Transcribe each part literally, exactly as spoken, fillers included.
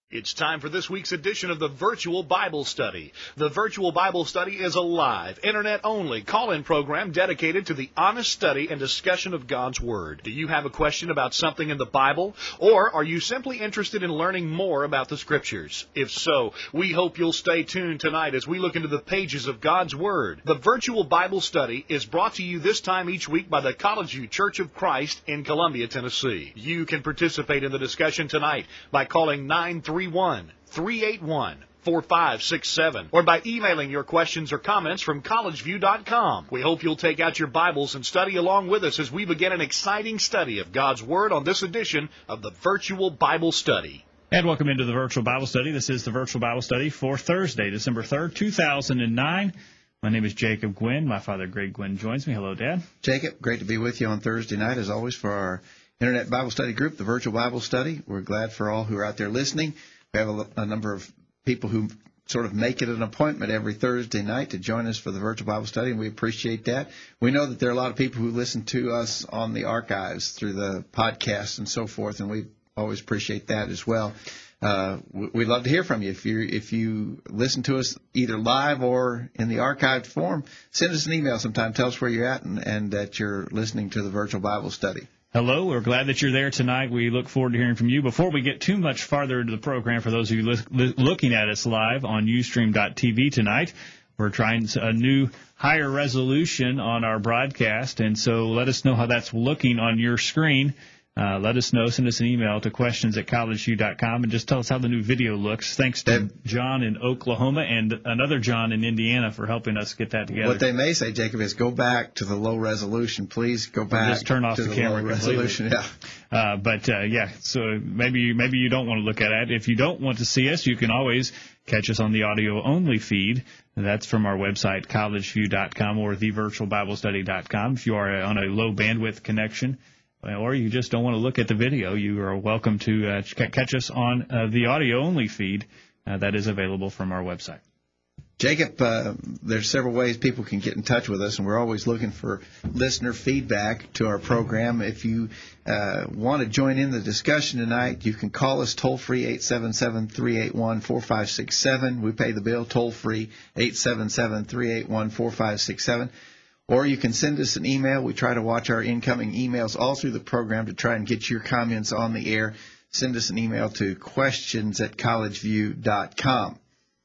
It's time for this week's edition of the Virtual Bible Study. The Virtual Bible Study is a live, internet-only call-in program dedicated to the honest study and discussion of God's Word. Do you have a question about something in the Bible? Or are you simply interested in learning more about the Scriptures? If so, we hope you'll stay tuned tonight as we look into the pages of God's Word. The Virtual Bible Study is brought to you this time each week by the College View Church of Christ in Columbia, Tennessee. You can participate in the discussion tonight by calling nine three one, three eight one, four five six seven or by emailing your questions or comments from college view dot com. We hope you'll take out your Bibles and study along with us as we begin an exciting study of God's Word on this edition of the Virtual Bible Study. And welcome into the Virtual Bible Study. This is the Virtual Bible Study for Thursday, December third, two thousand nine. My name is Jacob Gwynn. My father, Greg Gwynn, joins me. Hello, Dad. Jacob, great to be with you on Thursday night, as always, for our Internet Bible Study group, the Virtual Bible Study. We're glad for all who are out there listening. We have a, a number of people who sort of make it an appointment every Thursday night to join us for the Virtual Bible Study, and we appreciate that. We know that there are a lot of people who listen to us on the archives through the podcasts and so forth, and we always appreciate that as well. Uh, we'd love to hear from you. If you if you listen to us either live or in the archived form, send us an email sometime. Tell us where you're at and, and that you're listening to the Virtual Bible Study. Hello. We're glad that you're there tonight. We look forward to hearing from you. Before we get too much farther into the program, for those of you li- li- looking at us live on ustream dot t v tonight, we're trying a new higher resolution on our broadcast, and so let us know how that's looking on your screen. Uh, let us know. Send us an email to questions at college view dot com and just tell us how the new video looks. Thanks to John in Oklahoma and another John in Indiana for helping us get that together. What they may say, Jacob, is go back to the low resolution. Please go back. Or just turn off to the, the camera low completely. resolution. Yeah. Uh, but, uh, yeah, so maybe, maybe you don't want to look at it. If you don't want to see us, you can always catch us on the audio-only feed. That's from our website, college view dot com or the virtual bible study dot com. If you are on a low bandwidth connection, or you just don't want to look at the video, you are welcome to uh, catch us on uh, the audio-only feed uh, that is available from our website. Jacob, uh, there's several ways people can get in touch with us, and we're always looking for listener feedback to our program. If you uh, want to join in the discussion tonight, you can call us toll-free, eight seven seven, three eight one, four five six seven. We pay the bill toll-free, eight seven seven, three eight one, four five six seven. Or you can send us an email. We try to watch our incoming emails all through the program to try and get your comments on the air. Send us an email to questions at college view dot com.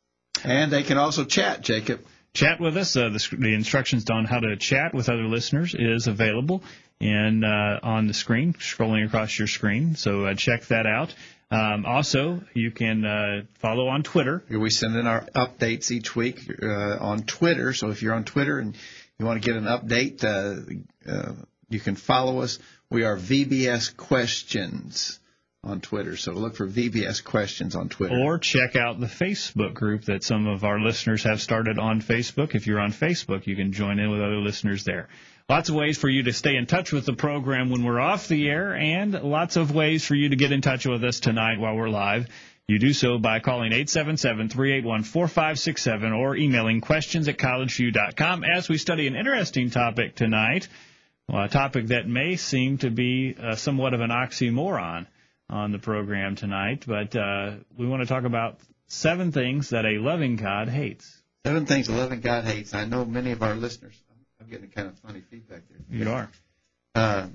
And they can also chat, Jacob. Chat with us. Uh, the, the instructions on how to chat with other listeners is available in, uh, on the screen, scrolling across your screen. So uh, check that out. Um, also, you can uh, follow on Twitter. We send in our updates each week uh, on Twitter. So if you're on Twitter and you want to get an update, uh, uh, you can follow us. We are V B S Questions on Twitter. So look for V B S Questions on Twitter. Or check out the Facebook group that some of our listeners have started on Facebook. If you're on Facebook, you can join in with other listeners there. Lots of ways for you to stay in touch with the program when we're off the air, and lots of ways for you to get in touch with us tonight while we're live. You do so by calling eight seven seven, three eight one, four five six seven or emailing questions at college view dot com as we study an interesting topic tonight, well, a topic that may seem to be uh, somewhat of an oxymoron on the program tonight, but uh, we want to talk about seven things that a loving God hates. Seven things a loving God hates. I know many of our listeners, I'm getting kind of funny feedback there. You are. Uh,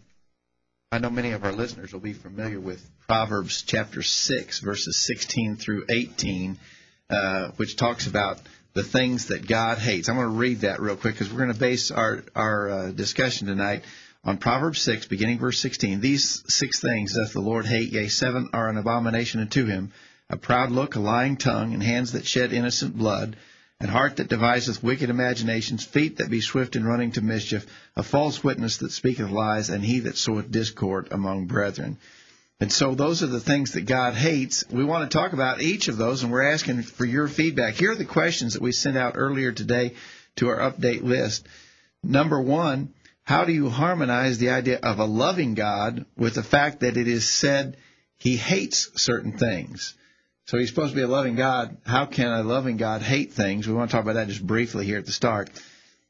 I know many of our listeners will be familiar with Proverbs chapter six, verses sixteen through eighteen, uh, which talks about the things that God hates. I'm going to read that real quick because we're going to base our, our uh, discussion tonight on Proverbs six, beginning verse sixteen. These six things doth the Lord hate, yea, seven are an abomination unto him: a proud look, a lying tongue, and hands that shed innocent blood, and heart that deviseth wicked imaginations, feet that be swift in running to mischief, a false witness that speaketh lies, and he that soweth discord among brethren. And so those are the things that God hates. We want to talk about each of those, and we're asking for your feedback. Here are the questions that we sent out earlier today to our update list. Number one, how do you harmonize the idea of a loving God with the fact that it is said he hates certain things? So he's supposed to be a loving God. How can a loving God hate things? We want to talk about that just briefly here at the start.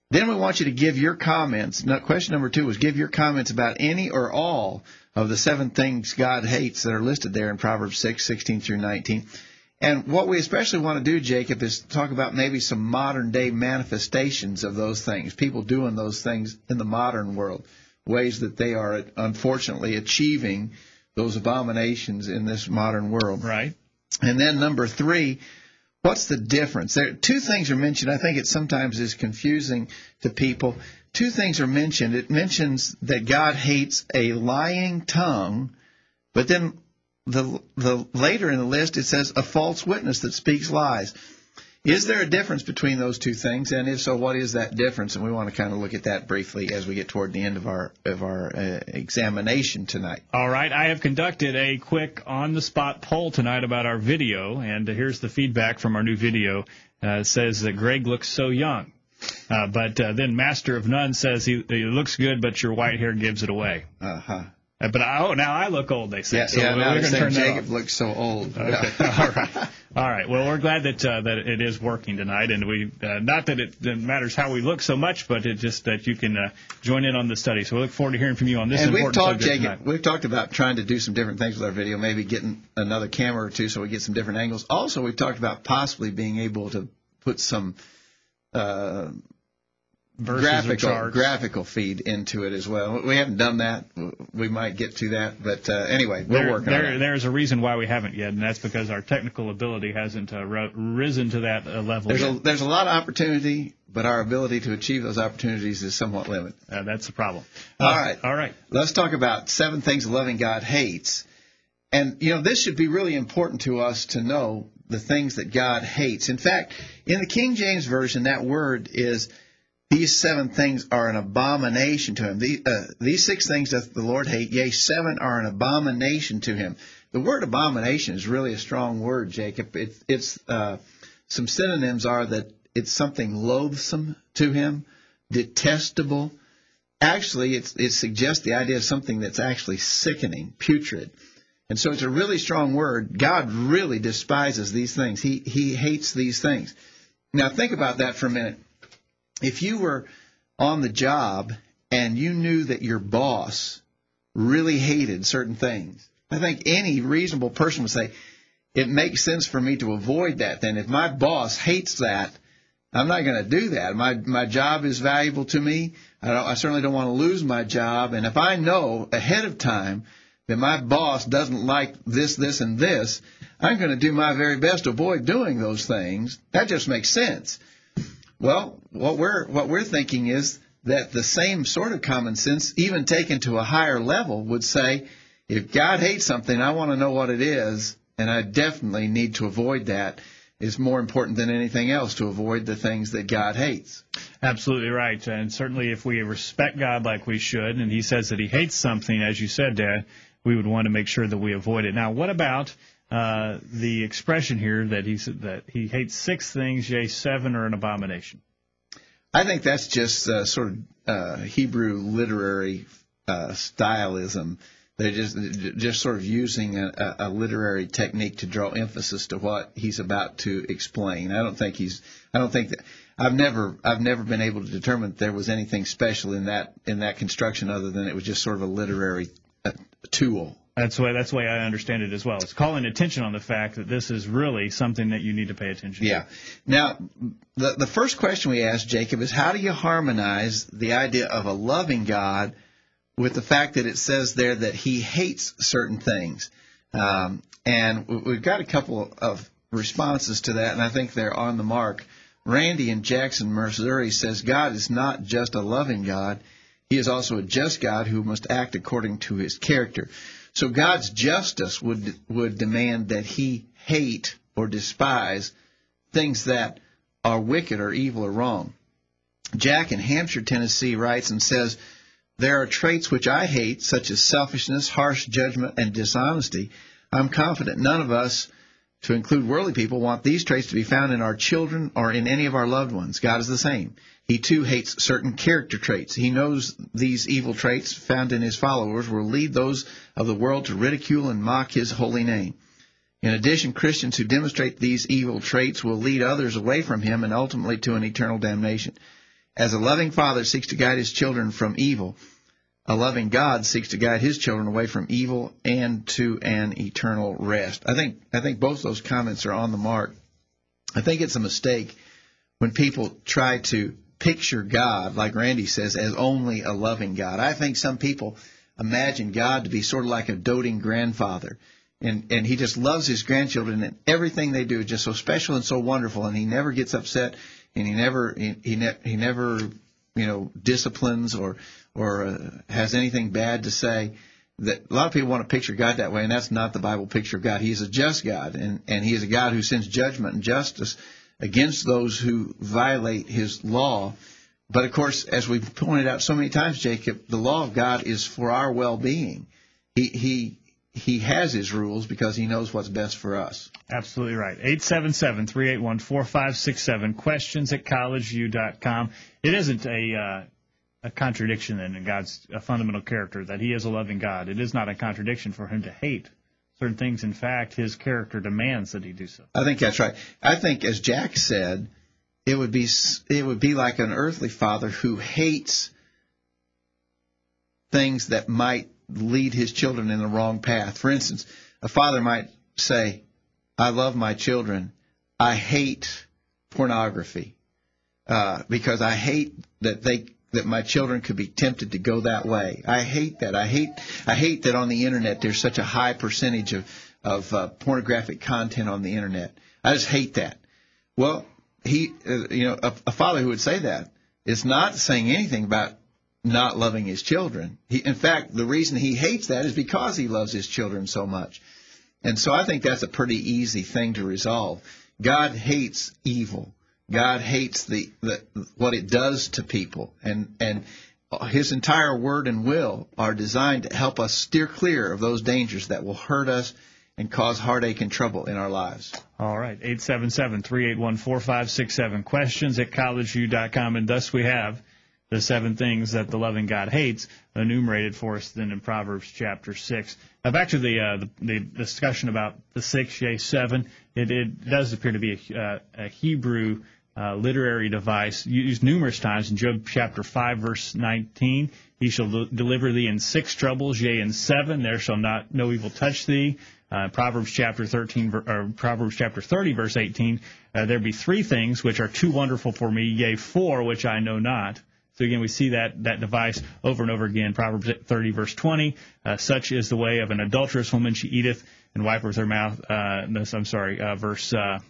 Then we want you to give your comments. Now, question number two was give your comments about any or all of the seven things God hates that are listed there in Proverbs six, sixteen through nineteen. And what we especially want to do, Jacob, is talk about maybe some modern-day manifestations of those things, people doing those things in the modern world, ways that they are, unfortunately, achieving those abominations in this modern world. Right. And then number three, what's the difference? There, two things are mentioned. I think it sometimes is confusing to people. Two things are mentioned. It mentions that God hates a lying tongue, but then the the later in the list it says a false witness that speaks lies. Is there a difference between those two things? And if so, what is that difference? And we want to kind of look at that briefly as we get toward the end of our of our uh, examination tonight. All right. I have conducted a quick on-the-spot poll tonight about our video, and here's the feedback from our new video. Uh, it says that Greg looks so young. Uh, but uh, then Master of None says he, he looks good, but your white hair gives it away. Uh-huh. Uh, but I, oh, now I look old, they say. Yeah, so yeah we're now going to turn that Jacob off. looks so old. Okay. All right. All right. Well, we're glad that uh, that it is working tonight, and we uh, not that it matters how we look so much, but it just that you can uh, join in on the study. So we look forward to hearing from you on this and important we've talked, subject Jacob, tonight. We've talked about trying to do some different things with our video, maybe getting another camera or two so we get some different angles. Also, we've talked about possibly being able to put some uh, graphical graphical feed into it as well. We haven't done that. We might get to that, but uh, anyway, we're there, working there, on it. There's a reason why we haven't yet, and that's because our technical ability hasn't uh, ri- risen to that uh, level There's yet. a, there's a lot of opportunity, but our ability to achieve those opportunities is somewhat limited. Uh, that's the problem. All Uh, right. All right. Let's talk about seven things a loving God hates. And, you know, this should be really important to us to know the things that God hates. In fact, in the King James Version, that word is, these seven things are an abomination to him. These, uh, these six things doth the Lord hate, yea, seven are an abomination to him. The word abomination is really a strong word, Jacob. It, it's uh, some synonyms are that it's something loathsome to him, detestable. Actually, it's, it suggests the idea of something that's actually sickening, putrid. And so it's a really strong word. God really despises these things. He he hates these things. Now, think about that for a minute. If you were on the job and you knew that your boss really hated certain things, I think any reasonable person would say, it makes sense for me to avoid that then. If my boss hates that, I'm not going to do that. My my job is valuable to me. I, don't, I certainly don't want to lose my job. And if I know ahead of time that my boss doesn't like this, this, and this, I'm going to do my very best to avoid doing those things. That just makes sense. Well, what we're what we're thinking is that the same sort of common sense, even taken to a higher level, would say, if God hates something, I want to know what it is, and I definitely need to avoid that. It's more important than anything else to avoid the things that God hates. Absolutely right. And certainly if we respect God like we should, and he says that he hates something, as you said, Dad, we would want to make sure that we avoid it. Now, what about uh, the expression here that he that he hates six things, yea, seven are an abomination? I think that's just uh, sort of uh, Hebrew literary uh, stylism. They're just just sort of using a, a literary technique to draw emphasis to what he's about to explain. I don't think he's. I don't think that. I've never. I've never been able to determine that there was anything special in that in that construction, other than it was just sort of a literary uh, tool. That's the way. That's the way I understand it as well. It's calling attention on the fact that this is really something that you need to pay attention to. Yeah. Now, the the first question we asked, Jacob, is how do you harmonize the idea of a loving God with the fact that it says there that he hates certain things? Um, and we've got a couple of responses to that, and I think they're on the mark. Randy in Jackson, Missouri says God is not just a loving God. He is also a just God who must act according to his character. So God's justice would would demand that he hate or despise things that are wicked or evil or wrong. Jack in Hampshire, Tennessee writes and says, there are traits which I hate, such as selfishness, harsh judgment, and dishonesty. I'm confident none of us, to include worldly people, want these traits to be found in our children or in any of our loved ones. God is the same. He, too, hates certain character traits. He knows these evil traits found in his followers will lead those of the world to ridicule and mock his holy name. In addition, Christians who demonstrate these evil traits will lead others away from him and ultimately to an eternal damnation. As a loving father seeks to guide his children from evil, a loving God seeks to guide his children away from evil and to an eternal rest. I think I think both those comments are on the mark. I think it's a mistake when people try to picture God, like Randy says, as only a loving God. I think some people imagine God to be sort of like a doting grandfather. And and he just loves his grandchildren, and everything they do is just so special and so wonderful, and he never gets upset, and he never he he, ne- he never you know disciplines or or uh, has anything bad to say. That a lot of people want to picture God that way, and that's not the Bible picture of God. He is a just God, and and he is a God who sends judgment and justice against those who violate his law. But of course, as we've pointed out so many times, Jacob, the law of God is for our well-being. He he. He has his rules because he knows what's best for us. Absolutely right. eight seven seven, three eight one, four five six seven, questions at college view dot com. It isn't a uh, a contradiction in God's a fundamental character that he is a loving God. It is not a contradiction for him to hate certain things. In fact, his character demands that he do so. I think that's right. I think, as Jack said, it would be it would be like an earthly father who hates things that might lead his children in the wrong path. For instance, a father might say, I love my children. I hate pornography uh, because I hate that they that my children could be tempted to go that way. I hate that. I hate I hate that on the Internet there's such a high percentage of, of uh, pornographic content on the Internet. I just hate that. Well, he, uh, you know, a, a father who would say that is not saying anything about not loving his children. He, in fact, the reason he hates that is because he loves his children so much. And so I think that's a pretty easy thing to resolve. God hates evil. God hates the, the what it does to people. And, and his entire word and will are designed to help us steer clear of those dangers that will hurt us and cause heartache and trouble in our lives. All right, eight seven seven, three eight one, four five six seven, questions at college view dot com. And thus we have the seven things that the loving God hates, enumerated for us then in Proverbs chapter six. Now back to the uh, the, the discussion about the six, yea, seven. It, it does appear to be a, uh, a Hebrew uh, literary device used numerous times in Job chapter five, verse nineteen. He shall de- deliver thee in six troubles, yea, in seven. There shall not no evil touch thee. Uh, Proverbs chapter thirteen, or Proverbs chapter thirty, verse eighteen. Uh, there be three things which are too wonderful for me, yea, four which I know not. So again, we see that that device over and over again. Proverbs thirty, verse twenty, uh, such is the way of an adulterous woman. She eateth and wipeth her mouth. Uh, no, I'm sorry, uh, verse uh,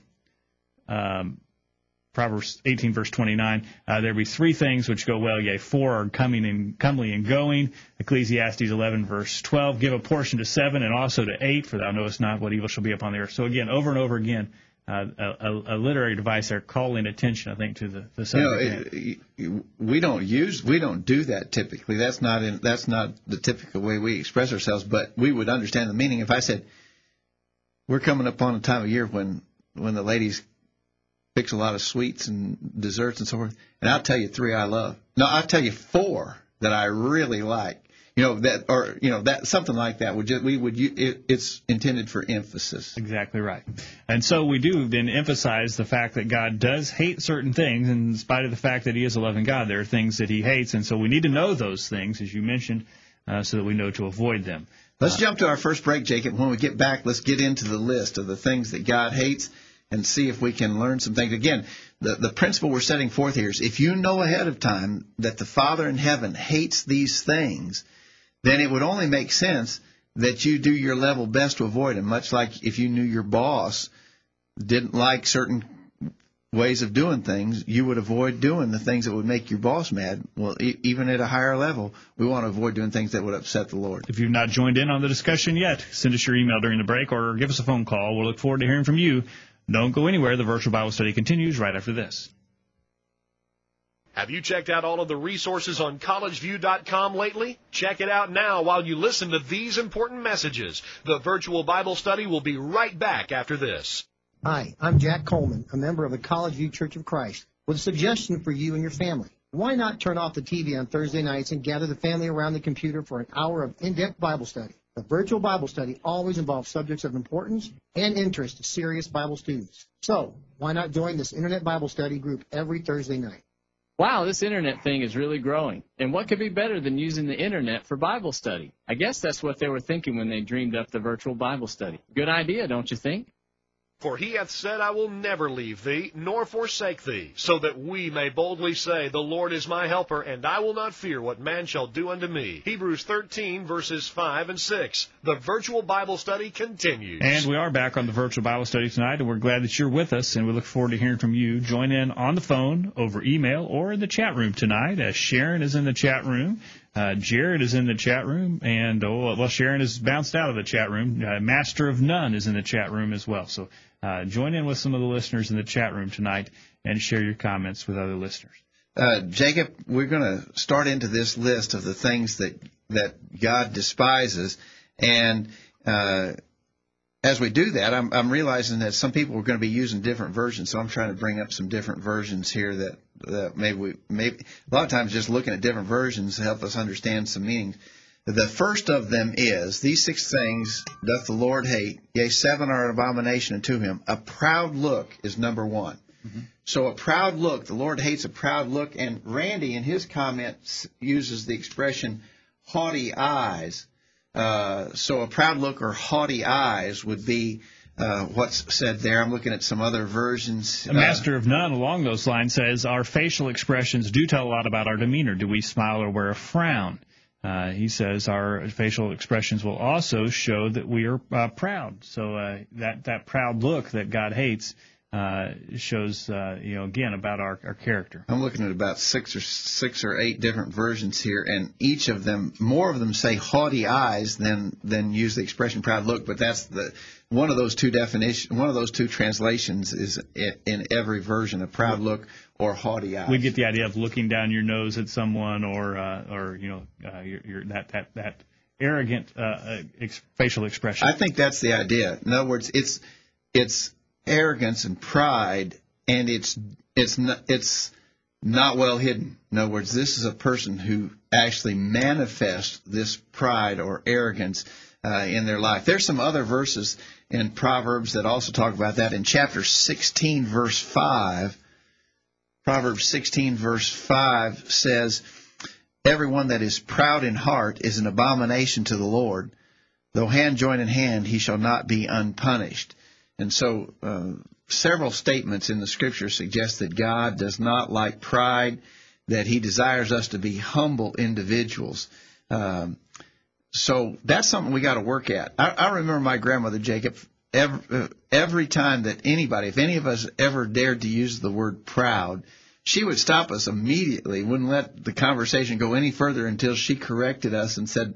um, Proverbs eighteen, verse twenty-nine. Uh, there be three things which go well, yea, four are coming and comely and going. Ecclesiastes eleven, verse twelve. Give a portion to seven and also to eight, for thou knowest not what evil shall be upon the earth. So again, over and over again. Uh, a, a literary device there calling attention, I think, to the, the subject. You know, it, we don't use, we don't do that typically. That's not in, that's not the typical way we express ourselves. But we would understand the meaning if I said, "We're coming up on a time of year when when the ladies fix a lot of sweets and desserts and so forth," and I'll tell you three I love. No, I'll tell you four that I really like. You know that, or you know that something like that. Would just, we would it, it's intended for emphasis. Exactly right. And so we do then emphasize the fact that God does hate certain things, in spite of the fact that He is a loving God. There are things that He hates, and so we need to know those things, as you mentioned, uh, so that we know to avoid them. Let's uh, jump to our first break, Jacob. When we get back, let's get into the list of the things that God hates and see if we can learn some things. Again, the the principle we're setting forth here is if you know ahead of time that the Father in heaven hates these things, then it would only make sense that you do your level best to avoid them, much like if you knew your boss didn't like certain ways of doing things, you would avoid doing the things that would make your boss mad. Well, e- even at a higher level, we want to avoid doing things that would upset the Lord. If you've not joined in on the discussion yet, send us your email during the break or give us a phone call. We'll look forward to hearing from you. Don't go anywhere. The virtual Bible study continues right after this. Have you checked out all of the resources on college view dot com lately? Check it out now while you listen to these important messages. The virtual Bible study will be right back after this. Hi, I'm Jack Coleman, a member of the College View Church of Christ, with a suggestion for you and your family. Why not turn off the T V on Thursday nights and gather the family around the computer for an hour of in-depth Bible study? The virtual Bible study always involves subjects of importance and interest to serious Bible students. So, why not join this Internet Bible study group every Thursday night? Wow, this internet thing is really growing. And what could be better than using the internet for Bible study? I guess that's what they were thinking when they dreamed up the virtual Bible study. Good idea, don't you think? For he hath said, I will never leave thee, nor forsake thee, so that we may boldly say, the Lord is my helper, and I will not fear what man shall do unto me. Hebrews thirteen, verses five and six. The virtual Bible study continues. And we are back on the virtual Bible study tonight, and we're glad that you're with us, and we look forward to hearing from you. Join in on the phone, over email, or in the chat room tonight. Uh, Sharon is in the chat room. Uh, Jared is in the chat room, and, oh, well, Sharon has bounced out of the chat room. Uh, Master of None is in the chat room as well. So uh, join in with some of the listeners in the chat room tonight and share your comments with other listeners. Uh, Jacob, we're going to start into this list of the things that, that God despises, and uh, as we do that, I'm, I'm realizing that some people are going to be using different versions, so I'm trying to bring up some different versions here that, that maybe we maybe a lot of times just looking at different versions help us understand some meanings. The first of them is, these six things doth the Lord hate, yea, seven are an abomination unto him. A proud look is number one. Mm-hmm. So a proud look, the Lord hates a proud look, and Randy in his comments uses the expression haughty eyes. Uh, so a proud look or haughty eyes would be uh, what's said there. I'm looking at some other versions. The Master of None along those lines says, our facial expressions do tell a lot about our demeanor. Do we smile or wear a frown? Uh, he says our facial expressions will also show that we are uh, proud. So uh, that, that proud look that God hates uh, shows, uh, you know, again, about our, our character. I'm looking at about six or six or eight different versions here, and each of them, more of them say haughty eyes than than use the expression proud look. But that's the one of those two definition, one of those two translations is in every version, a proud look or haughty eyes. We get the idea of looking down your nose at someone, or uh, or you know, uh, your, your, that that that arrogant uh, ex- facial expression. I think that's the idea. In other words, it's it's. arrogance and pride, and it's it's not, it's not well hidden. In other words, this is a person who actually manifests this pride or arrogance uh, in their life. There's some other verses in Proverbs that also talk about that. In chapter sixteen, verse five, Proverbs sixteen, verse five says, everyone that is proud in heart is an abomination to the Lord. Though hand join in hand, he shall not be unpunished. And so uh, several statements in the Scripture suggest that God does not like pride, that he desires us to be humble individuals. Um, so that's something we got to work at. I, I remember my grandmother, Jacob, every, uh, every time that anybody, if any of us ever dared to use the word proud, she would stop us immediately, wouldn't let the conversation go any further until she corrected us and said,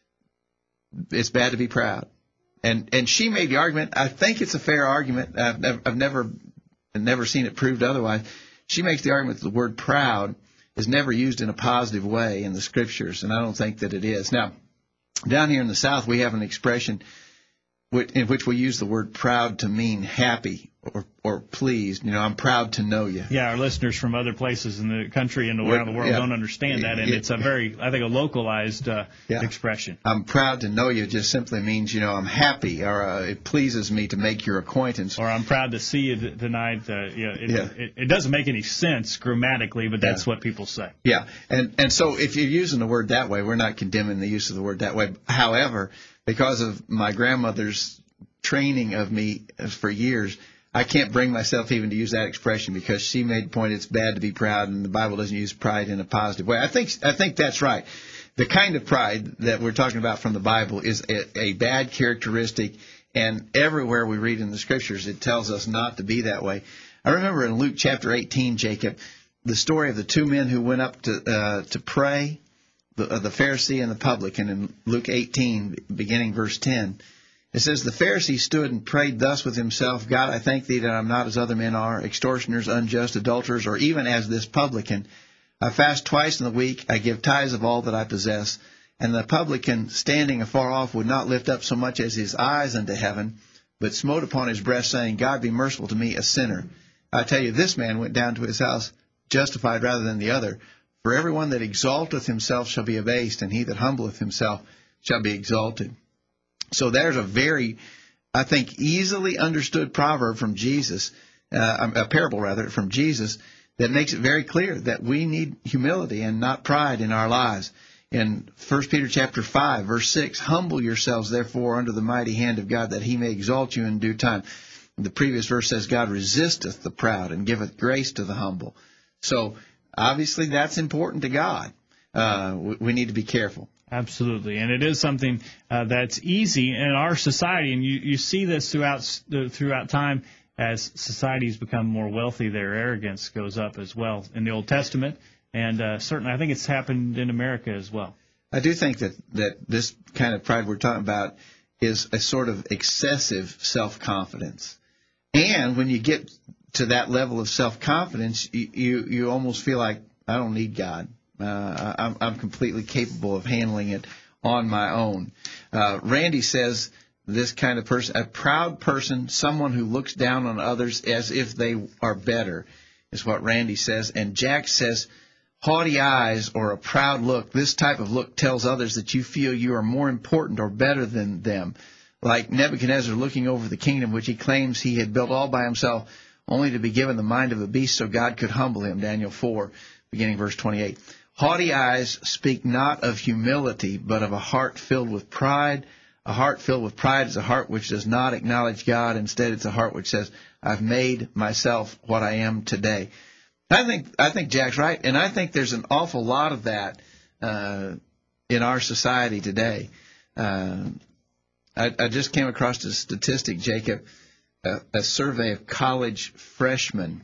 it's bad to be proud. And and she made the argument. I think it's a fair argument. I've never, I've never never seen it proved otherwise. She makes the argument that the word proud is never used in a positive way in the Scriptures, and I don't think that it is. Now, down here in the South, we have an expression in which we use the word proud to mean happy or or pleased. You know, I'm proud to know you. Yeah, our listeners from other places in the country and around the world yeah. don't understand that, and it, it's a very, I think, a localized uh, yeah. expression. I'm proud to know you just simply means, you know, I'm happy, or uh, it pleases me to make your acquaintance. Or I'm proud to see you th- tonight. Uh, you know, it, yeah. it, it doesn't make any sense grammatically, but that's yeah. what people say. Yeah, and and so if you're using the word that way, we're not condemning the use of the word that way. However, because of my grandmother's training of me for years, I can't bring myself even to use that expression because she made the point it's bad to be proud, and the Bible doesn't use pride in a positive way. I think I think that's right. The kind of pride that we're talking about from the Bible is a, a bad characteristic, and everywhere we read in the Scriptures it tells us not to be that way. I remember in Luke chapter eighteen, Jacob, the story of the two men who went up to uh, to pray, the, uh, the Pharisee and the publican, in Luke eighteen, beginning verse ten. It says, the Pharisee stood and prayed thus with himself, God, I thank thee that I'm not as other men are, extortioners, unjust, adulterers, or even as this publican. I fast twice in the week, I give tithes of all that I possess. And the publican, standing afar off, would not lift up so much as his eyes unto heaven, but smote upon his breast, saying, God, be merciful to me, a sinner. I tell you, this man went down to his house justified rather than the other. For everyone that exalteth himself shall be abased, and he that humbleth himself shall be exalted. So there's a very, I think, easily understood proverb from Jesus, uh, a parable rather, from Jesus, that makes it very clear that we need humility and not pride in our lives. In First Peter chapter five, verse six, humble yourselves, therefore, under the mighty hand of God, that he may exalt you in due time. The previous verse says, God resisteth the proud and giveth grace to the humble. So, obviously, that's important to God. Uh, we, we need to be careful. Absolutely, and it is something uh, that's easy in our society, and you, you see this throughout throughout time as societies become more wealthy. Their arrogance goes up as well in the Old Testament, and uh, certainly I think it's happened in America as well. I do think that, that this kind of pride we're talking about is a sort of excessive self-confidence. And when you get to that level of self-confidence, you, you, you almost feel like, I don't need God. Uh, I'm, I'm completely capable of handling it on my own. Uh, Randy says this kind of person, a proud person, someone who looks down on others as if they are better, is what Randy says. And Jack says, haughty eyes or a proud look, this type of look tells others that you feel you are more important or better than them. Like Nebuchadnezzar looking over the kingdom, which he claims he had built all by himself, only to be given the mind of a beast so God could humble him, Daniel four, beginning verse twenty-eight. Haughty eyes speak not of humility, but of a heart filled with pride. A heart filled with pride is a heart which does not acknowledge God. Instead, it's a heart which says, I've made myself what I am today. I think I think Jack's right, and I think there's an awful lot of that uh, in our society today. Uh, I, I just came across a statistic, Jacob, a, a survey of college freshmen.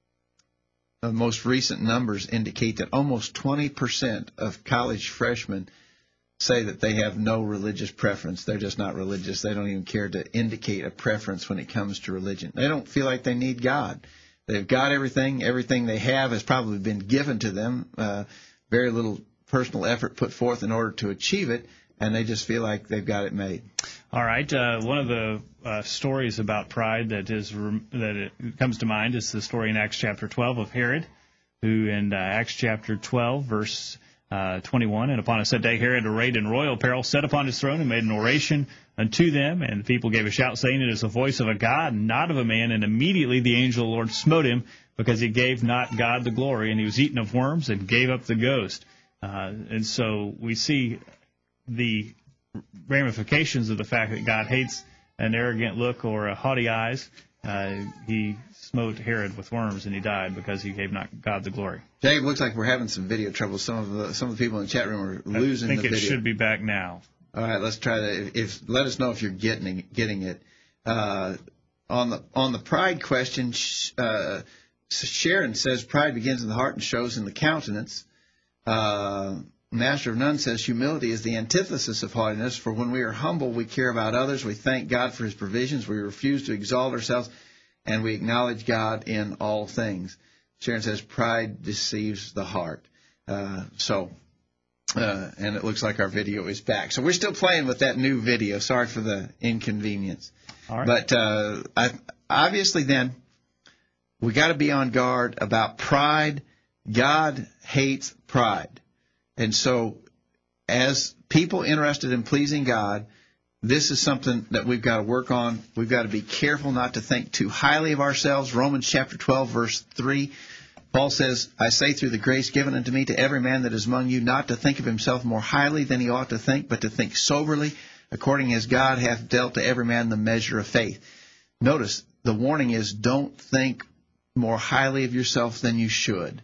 The most recent numbers indicate that almost twenty percent of college freshmen say that they have no religious preference. They're just not religious. They don't even care to indicate a preference when it comes to religion. They don't feel like they need God. They've got everything. Everything they have has probably been given to them. Uh, very little personal effort put forth in order to achieve it, and they just feel like they've got it made. All right. Uh, one of the uh, stories about pride that is rem- that it comes to mind is the story in Acts chapter twelve of Herod, who in uh, Acts chapter twelve, verse uh, twenty-one, and upon a set day Herod, arrayed in royal apparel, sat upon his throne and made an oration unto them, and the people gave a shout, saying, It is the voice of a God, not of a man. And immediately the angel of the Lord smote him, because he gave not God the glory, and he was eaten of worms and gave up the ghost. Uh, and so we see the ramifications of the fact that God hates an arrogant look or a haughty eyes. Uh, he smote Herod with worms, and he died because he gave not God the glory. Jacob, looks like we're having some video trouble. Some of the some of the people in the chat room are losing the video. I think it should be back now. All right, let's try that. If, if let us know if you're getting getting it. Uh, on the on the pride question, uh, Sharon says pride begins in the heart and shows in the countenance. Uh, Master of None says humility is the antithesis of haughtiness, for when we are humble, we care about others, we thank God for his provisions, we refuse to exalt ourselves, and we acknowledge God in all things. Sharon says pride deceives the heart. Uh, so, uh, and it looks like our video is back. So we're still playing with that new video. Sorry for the inconvenience. All right. But uh, I, obviously then, we got to be on guard about pride. God hates pride. And so as people interested in pleasing God, this is something that we've got to work on. We've got to be careful not to think too highly of ourselves. Romans chapter twelve, verse three, Paul says, I say through the grace given unto me to every man that is among you, not to think of himself more highly than he ought to think, but to think soberly, according as God hath dealt to every man the measure of faith. Notice, the warning is don't think more highly of yourself than you should.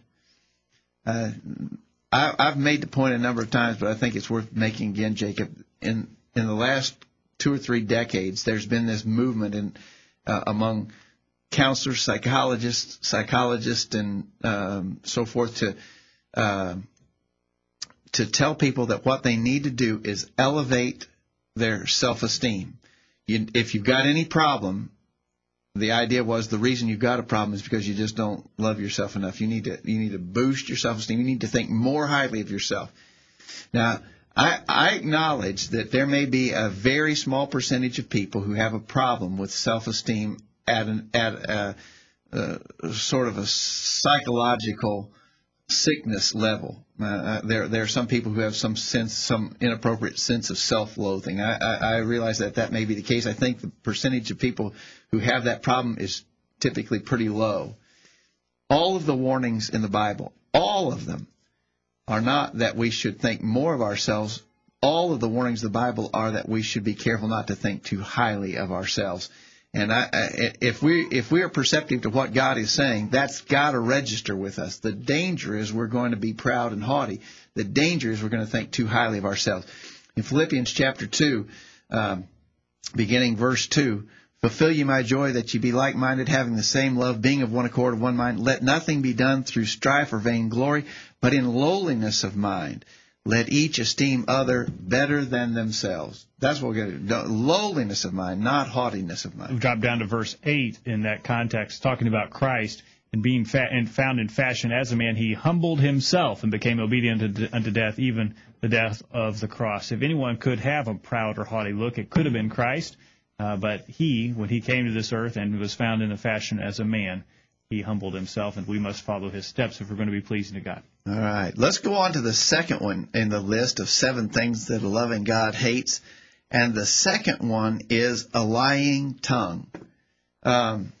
Uh, I, I've made the point a number of times, but I think it's worth making again, Jacob. In in the last two or three decades, there's been this movement in uh, among counselors, psychologists, psychologists, and um, so forth to uh, to tell people that what they need to do is elevate their self-esteem. You, if you've got any problem, the idea was the reason you've got a problem is because you just don't love yourself enough. You need to you need to boost your self-esteem. You need to think more highly of yourself. Now, I, I acknowledge that there may be a very small percentage of people who have a problem with self-esteem at an at a, a sort of a psychological sickness level. Uh, there there are some people who have some sense, some inappropriate sense of self-loathing. I, I, I realize that that may be the case. I think the percentage of people who have that problem is typically pretty low. all of the warnings in the Bible, all of them, are not that we should think more of ourselves. All of the warnings of the Bible are that we should be careful not to think too highly of ourselves. And I, I, if we if we are perceptive to what God is saying, that's got to register with us. The danger is we're going to be proud and haughty. The danger is we're going to think too highly of ourselves. In Philippians chapter two, um, beginning verse two, fulfill ye my joy that ye be like-minded, having the same love, being of one accord, of one mind. Let nothing be done through strife or vainglory, but in lowliness of mind. Let each esteem other better than themselves. That's what we're going to do. Lowliness of mind, not haughtiness of mind. We drop down to verse eight in that context, talking about Christ and being fa- and found in fashion as a man. He humbled himself and became obedient unto, unto death, even the death of the cross. If anyone could have a proud or haughty look, it could have been Christ. Uh, but he, when he came to this earth and was found in the fashion as a man, he humbled himself, and we must follow his steps if we're going to be pleasing to God. All right. Let's go on to the second one in the list of seven things that a loving God hates. And the second one is a lying tongue. Um,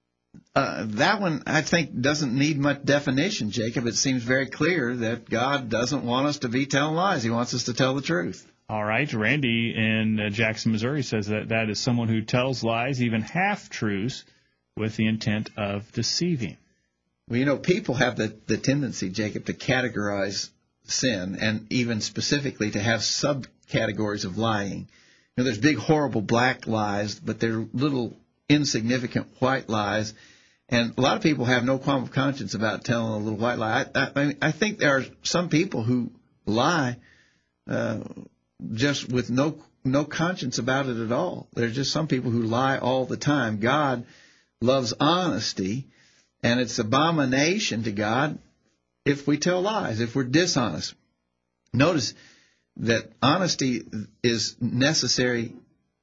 uh, that one, I think, doesn't need much definition, Jacob. It seems very clear that God doesn't want us to be telling lies. He wants us to tell the truth. All right. Randy in uh, Jackson, Missouri says that that is someone who tells lies, even half-truths, with the intent of deceiving. Well, you know, people have the, the tendency, Jacob, to categorize sin and even specifically to have subcategories of lying. You know, there's big, horrible black lies, but there are little insignificant white lies. And a lot of people have no qualm of conscience about telling a little white lie. I, I, I think there are some people who lie uh, just with no no conscience about it at all. There's just some people who lie all the time. God loves honesty, and it's abomination to God if we tell lies, if we're dishonest. Notice that honesty is necessary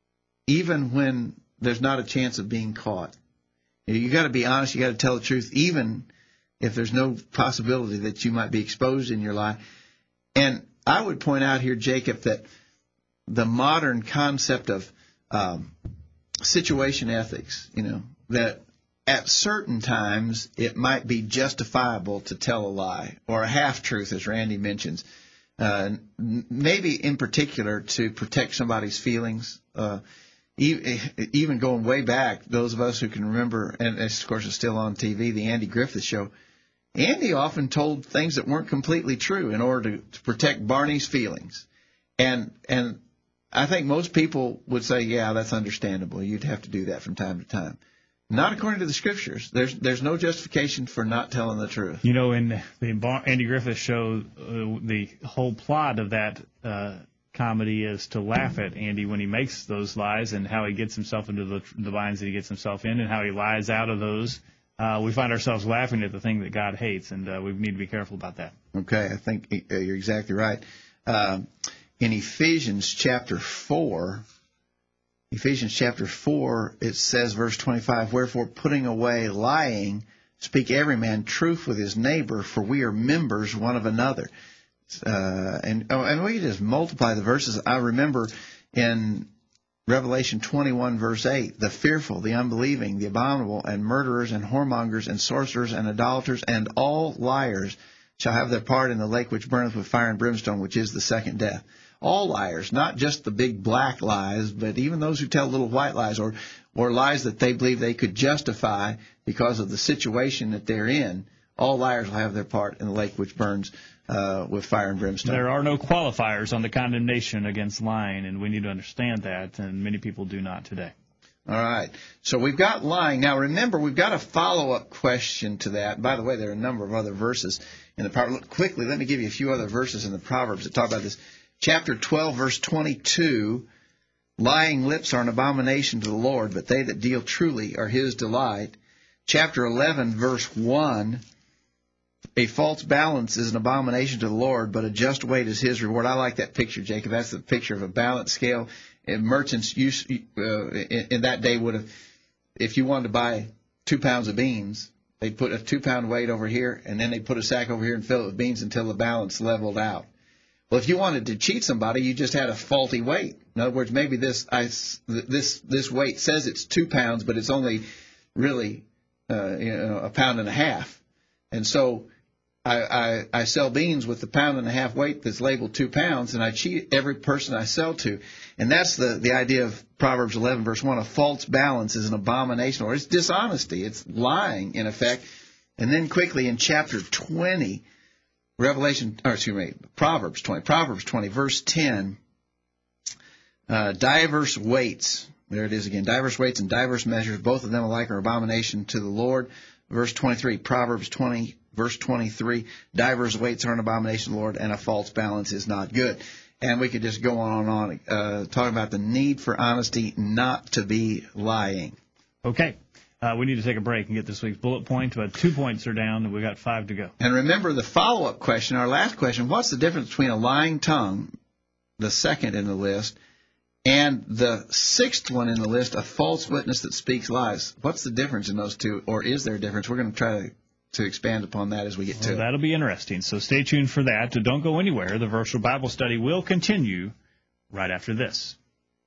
even when there's not a chance of being caught. You got to be honest. You got to tell the truth, even if there's no possibility that you might be exposed in your lie. And I would point out here, Jacob, that the modern concept of um, situation ethics, you know, that at certain times it might be justifiable to tell a lie or a half-truth, as Randy mentions, uh, maybe in particular to protect somebody's feelings. Uh, even going way back, those of us who can remember, and of course it's still on T V, the Andy Griffith Show, Andy often told things that weren't completely true in order to, to protect Barney's feelings. And and I think most people would say, yeah, that's understandable. You'd have to do that from time to time. Not according to the Scriptures. There's there's no justification for not telling the truth. You know, in the Andy Griffith Show, uh, the whole plot of that uh, comedy is to laugh at Andy when he makes those lies and how he gets himself into the, the binds that he gets himself in and how he lies out of those. Uh, we find ourselves laughing at the thing that God hates, and uh, we need to be careful about that. Okay, I think you're exactly right. Uh, in Ephesians chapter four, Ephesians chapter four, it says, verse twenty-five, wherefore putting away lying, speak every man truth with his neighbor, for we are members one of another. Uh, and oh, and we just multiply the verses. I remember in Revelation twenty-one, verse eight, the fearful, the unbelieving, the abominable, and murderers, and whoremongers, and sorcerers, and idolaters, and all liars shall have their part in the lake which burneth with fire and brimstone, which is the second death. All liars, not just the big black lies, but even those who tell little white lies or, or lies that they believe they could justify because of the situation that they're in. All liars will have their part in the lake which burns uh, with fire and brimstone. There are no qualifiers on the condemnation against lying, and we need to understand that, and many people do not today. All right. So we've got lying. Now, remember, we've got a follow-up question to that. By the way, there are a number of other verses in the Proverbs. Quickly, let me give you a few other verses in the Proverbs that talk about this. Chapter twelve, verse twenty-two, lying lips are an abomination to the Lord, but they that deal truly are his delight. Chapter eleven, verse one, a false balance is an abomination to the Lord, but a just weight is his reward. I like that picture, Jacob. That's the picture of a balance scale. And merchants used, uh, in, in that day would have, if you wanted to buy two pounds of beans, they'd put a two-pound weight over here, and then they'd put a sack over here and fill it with beans until the balance leveled out. Well, if you wanted to cheat somebody, you just had a faulty weight. In other words, maybe this I, this this weight says it's two pounds, but it's only really uh, you know, a pound and a half. And so I, I, I sell beans with the pound and a half weight that's labeled two pounds, and I cheat every person I sell to. And that's the, the idea of Proverbs eleven, verse one. A false balance is an abomination, or it's dishonesty. It's lying, in effect. And then quickly in chapter twenty, Revelation, or excuse me, Proverbs twenty, Proverbs twenty, verse ten, uh, diverse weights. There it is again. Diverse weights and diverse measures, both of them alike are abomination to the Lord. Verse twenty-three, Proverbs twenty, verse twenty-three, diverse weights are an abomination to the Lord, and a false balance is not good. And we could just go on and on, uh, talking about the need for honesty, not to be lying. Okay. Uh, we need to take a break and get this week's bullet point. But two points are down, and we got five to go. And remember the follow-up question, our last question, what's the difference between a lying tongue, the second in the list, and the sixth one in the list, a false witness that speaks lies? What's the difference in those two, or is there a difference? We're going to try to, to expand upon that as we get to well, it. That'll be interesting. So stay tuned for that. Don't go anywhere. The virtual Bible study will continue right after this.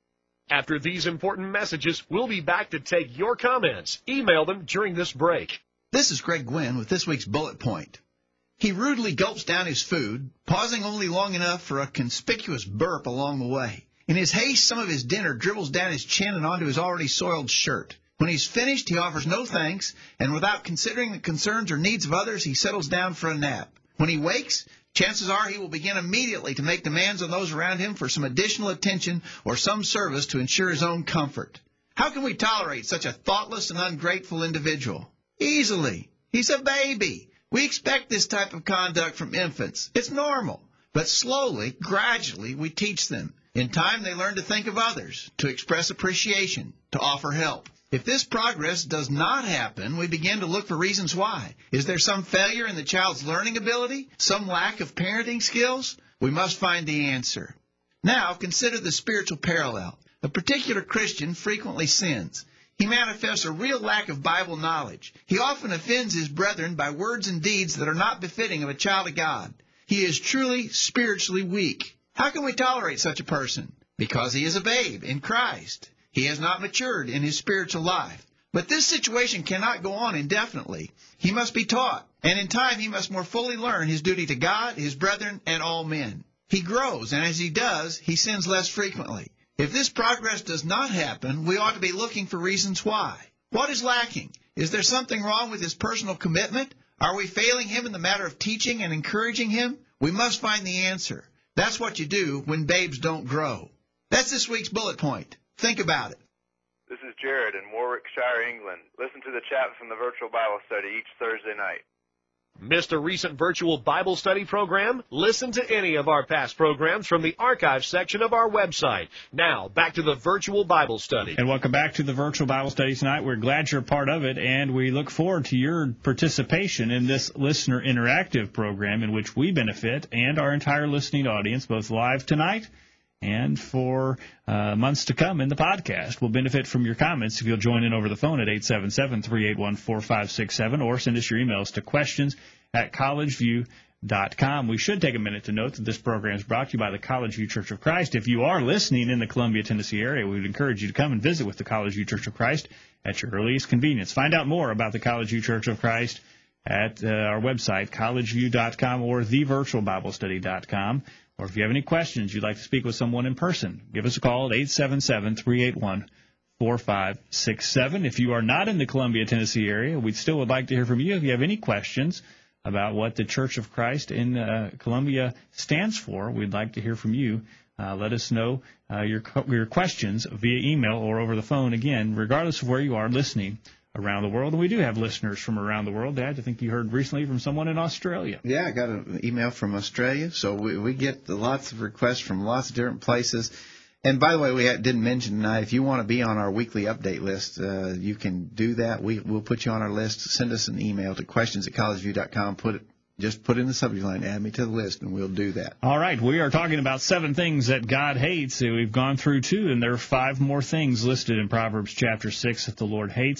After these important messages, we'll be back to take your comments. Email them during this break. This is Greg Gwynn with this week's bullet point. He rudely gulps down his food, pausing only long enough for a conspicuous burp along the way. In his haste, some of his dinner dribbles down his chin and onto his already soiled shirt. When he's finished, he offers no thanks, and without considering the concerns or needs of others, he settles down for a nap. When he wakes, chances are he will begin immediately to make demands on those around him for some additional attention or some service to ensure his own comfort. How can we tolerate such a thoughtless and ungrateful individual? Easily. He's a baby. We expect this type of conduct from infants. It's normal. But slowly, gradually, we teach them. In time, they learn to think of others, to express appreciation, to offer help. If this progress does not happen, we begin to look for reasons why. Is there some failure in the child's learning ability? Some lack of parenting skills? We must find the answer. Now, consider the spiritual parallel. A particular Christian frequently sins. He manifests a real lack of Bible knowledge. He often offends his brethren by words and deeds that are not befitting of a child of God. He is truly spiritually weak. How can we tolerate such a person? Because he is a babe in Christ. He has not matured in his spiritual life. But this situation cannot go on indefinitely. He must be taught, and in time he must more fully learn his duty to God, his brethren, and all men. He grows, and as he does, he sins less frequently. If this progress does not happen, we ought to be looking for reasons why. What is lacking? Is there something wrong with his personal commitment? Are we failing him in the matter of teaching and encouraging him? We must find the answer. That's what you do when babes don't grow. That's this week's bullet point. Think about it. This is Jared in Warwickshire, England. Listen to the chat from the virtual Bible study each Thursday night. Missed a recent virtual Bible study program? Listen to any of our past programs from the archive section of our website. Now, back to the virtual Bible study. And welcome back to the virtual Bible study tonight. We're glad you're a part of it, and we look forward to your participation in this listener interactive program in which we benefit and our entire listening audience, both live tonight and for uh, months to come in the podcast. We'll benefit from your comments if you'll join in over the phone at eight seven seven, three eight one, four five six seven or send us your emails to questions at collegeview dot com. We should take a minute to note that this program is brought to you by the College View Church of Christ. If you are listening in the Columbia, Tennessee area, we would encourage you to come and visit with the College View Church of Christ at your earliest convenience. Find out more about the College View Church of Christ at uh, our website, college view dot com or the virtual bible study dot com. Or if you have any questions you'd like to speak with someone in person, give us a call at eight seven seven, three eight one, four five six seven. If you are not in the Columbia, Tennessee area, we still would like to hear from you. If you have any questions about what the Church of Christ in uh, Columbia stands for, we'd like to hear from you. Uh, let us know uh, your your questions via email or over the phone, again, regardless of where you are listening around the world. And we do have listeners from around the world. Dad, I think you heard recently from someone in Australia. Yeah, I got an email from Australia. So we, we get lots of requests from lots of different places. And by the way, we had, didn't mention tonight, if you want to be on our weekly update list, uh, you can do that. We, we'll put you on our list. Send us an email to questions at college view dot com. Put it, just put in the subject line, add me to the list, and we'll do that. All right. We are talking about seven things that God hates. We've gone through two, and there are five more things listed in Proverbs chapter six that the Lord hates.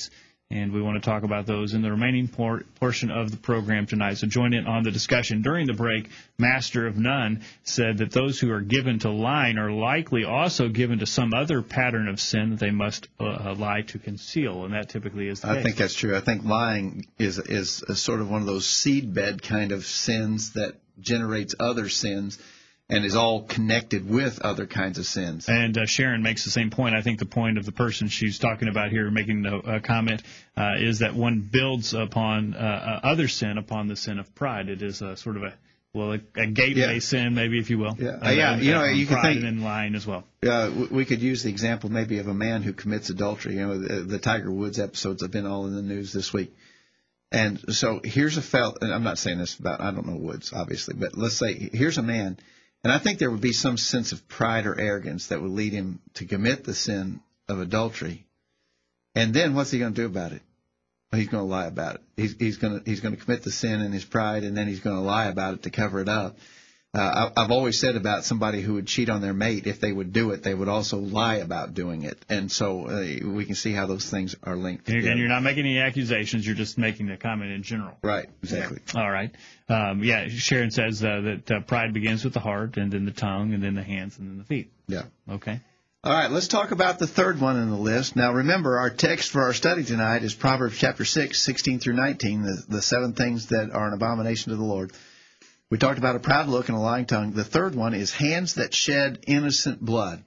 And we want to talk about those in the remaining por- portion of the program tonight. So join in on the discussion. During the break, Master of None said that those who are given to lying are likely also given to some other pattern of sin that they must uh, lie to conceal, and that typically is the I case. think that's true. I think lying is is a sort of one of those seedbed kind of sins that generates other sins and is all connected with other kinds of sins. And uh, Sharon makes the same point. I think the point of the person she's talking about here, making a, a comment, uh, is that one builds upon uh, other sin upon the sin of pride. It is a sort of a well, a, a gateway Yeah. sin, maybe, if you will. Yeah, Uh, yeah. and, You know, uh, you can pride think- and lying as well. Uh, we- we could use the example maybe of a man who commits adultery. You know, the, the Tiger Woods episodes have been all in the news this week. And so here's a fellow, and I'm not saying this about, I don't know Woods, obviously, but let's say here's a man, and I think there would be some sense of pride or arrogance that would lead him to commit the sin of adultery. And then what's he going to do about it? Well, he's going to lie about it. He's, he's going to he's going to commit the sin in his pride, and then he's going to lie about it to cover it up. Uh, I, I've always said about somebody who would cheat on their mate, if they would do it, they would also lie about doing it. And so uh, we can see how those things are linked And you're, together. and you're not making any accusations. You're just making a comment in general. Right, exactly. All right. Um, yeah, Sharon says uh, that uh, pride begins with the heart, and then the tongue, and then the hands, and then the feet. Yeah. Okay. All right, let's talk about the third one in the list. Now, remember, our text for our study tonight is Proverbs chapter six, sixteen through nineteen, the, the seven things that are an abomination to the Lord. We talked about a proud look and a lying tongue. The third one is hands that shed innocent blood.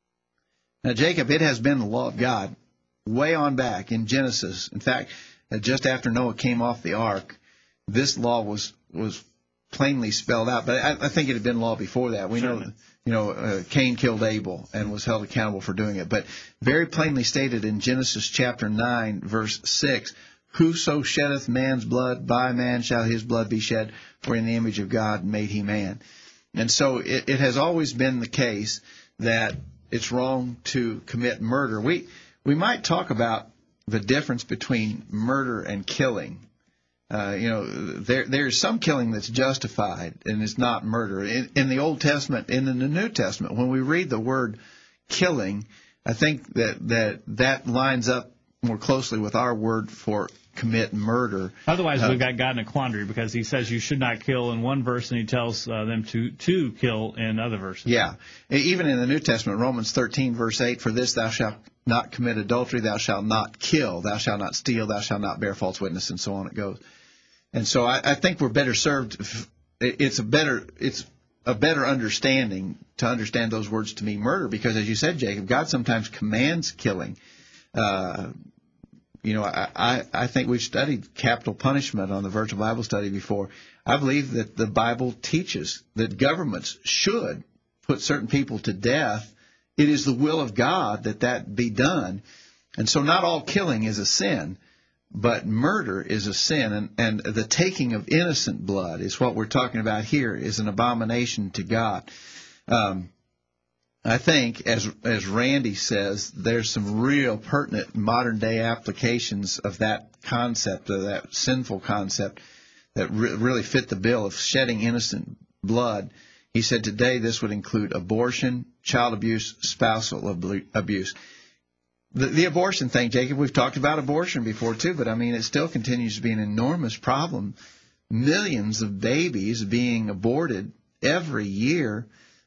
Now, Jacob, it has been the law of God way on back in Genesis. In fact, uh, just after Noah came off the ark, this law was was plainly spelled out. But I, I think it had been law before that. We Certainly. know, you know, uh, Cain killed Abel and was held accountable for doing it. But very plainly stated in Genesis chapter nine, verse six, whoso sheddeth man's blood, by man shall his blood be shed, for in the image of God made he man. And so it, it has always been the case that it's wrong to commit murder. We we might talk about the difference between murder and killing. Uh, you know, there there's some killing that's justified and is not murder. In, in the Old Testament, and in the New Testament, when we read the word killing, I think that that, that lines up more closely with our word for commit murder. Otherwise, Uh, we've got God in a quandary because he says you should not kill in one verse, and he tells uh, them to, to kill in other verses. Yeah. Even in the New Testament, Romans thirteen, verse eight, for this thou shalt not commit adultery, thou shalt not kill, thou shalt not steal, thou shalt not bear false witness, and so on it goes. And so I, I think we're better served. If, it's a better it's a better understanding to understand those words to mean murder, because as you said, Jacob, God sometimes commands killing. Uh, you know, I, I, I think we've studied capital punishment on the Virtual Bible Study before. I believe that the Bible teaches that governments should put certain people to death. It is the will of God that that be done. And so not all killing is a sin, but murder is a sin. And, and the taking of innocent blood is what we're talking about here, is an abomination to God. Um, I think, as as Randy says, there's some real pertinent modern-day applications of that concept, of that sinful concept, that re- really fit the bill of shedding innocent blood. He said today this would include abortion, child abuse, spousal ab- abuse. The, the abortion thing, Jacob, we've talked about abortion before too, but I mean it still continues to be an enormous problem. Millions of babies being aborted every year.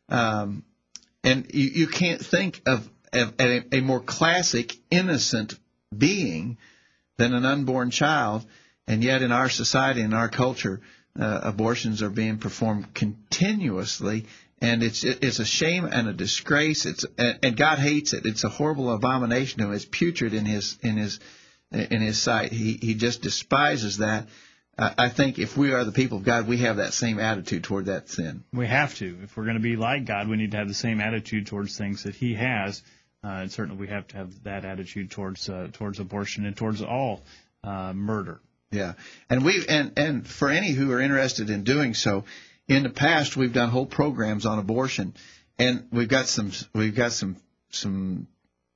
Um, And you, you can't think of, of a, a more classic, innocent being than an unborn child. And yet in our society, in our culture, uh, abortions are being performed continuously. And it's it's a shame and a disgrace. It's and God hates it. It's a horrible abomination to him. It's putrid in his in his in his sight. He he just despises that. I think if we are the people of God, we have that same attitude toward that sin. We have to. If we're going to be like God, we need to have the same attitude towards things that he has. Uh, and certainly we have to have that attitude towards uh, towards abortion and towards all uh, murder. Yeah. And we and, and for any who are interested in doing so, in the past we've done whole programs on abortion, and we've got some we've got some some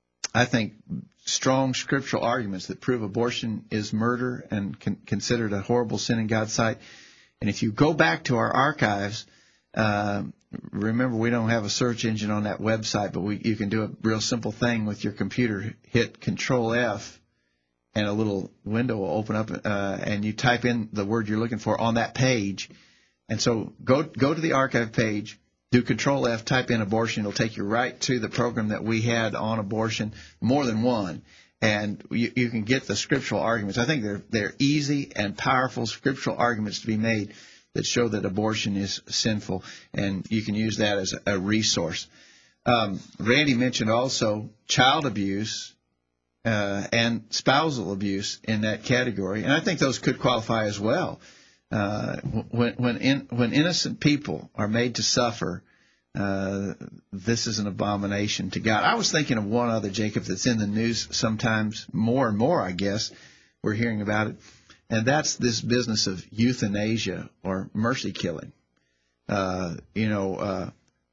I think strong scriptural arguments that prove abortion is murder and con- considered a horrible sin in God's sight. And if you go back to our archives, uh, remember we don't have a search engine on that website, but we, you can do a real simple thing with your computer. Hit Control F, and a little window will open up, uh, and you type in the word you're looking for on that page. And so go go to the archive page, do Control F, type in abortion. It'll take you right to the program that we had on abortion, more than one. And you, you can get the scriptural arguments. I think they're they're easy and powerful scriptural arguments to be made that show that abortion is sinful, and you can use that as a, a resource. Um, Randy mentioned also child abuse uh, and spousal abuse in that category, and I think those could qualify as well. Uh, when when in, when innocent people are made to suffer, uh, this is an abomination to God. I was thinking of one other, Jacob, that's in the news sometimes more and more, I guess. We're hearing about it. And that's this business of euthanasia or mercy killing. Uh, you know, uh,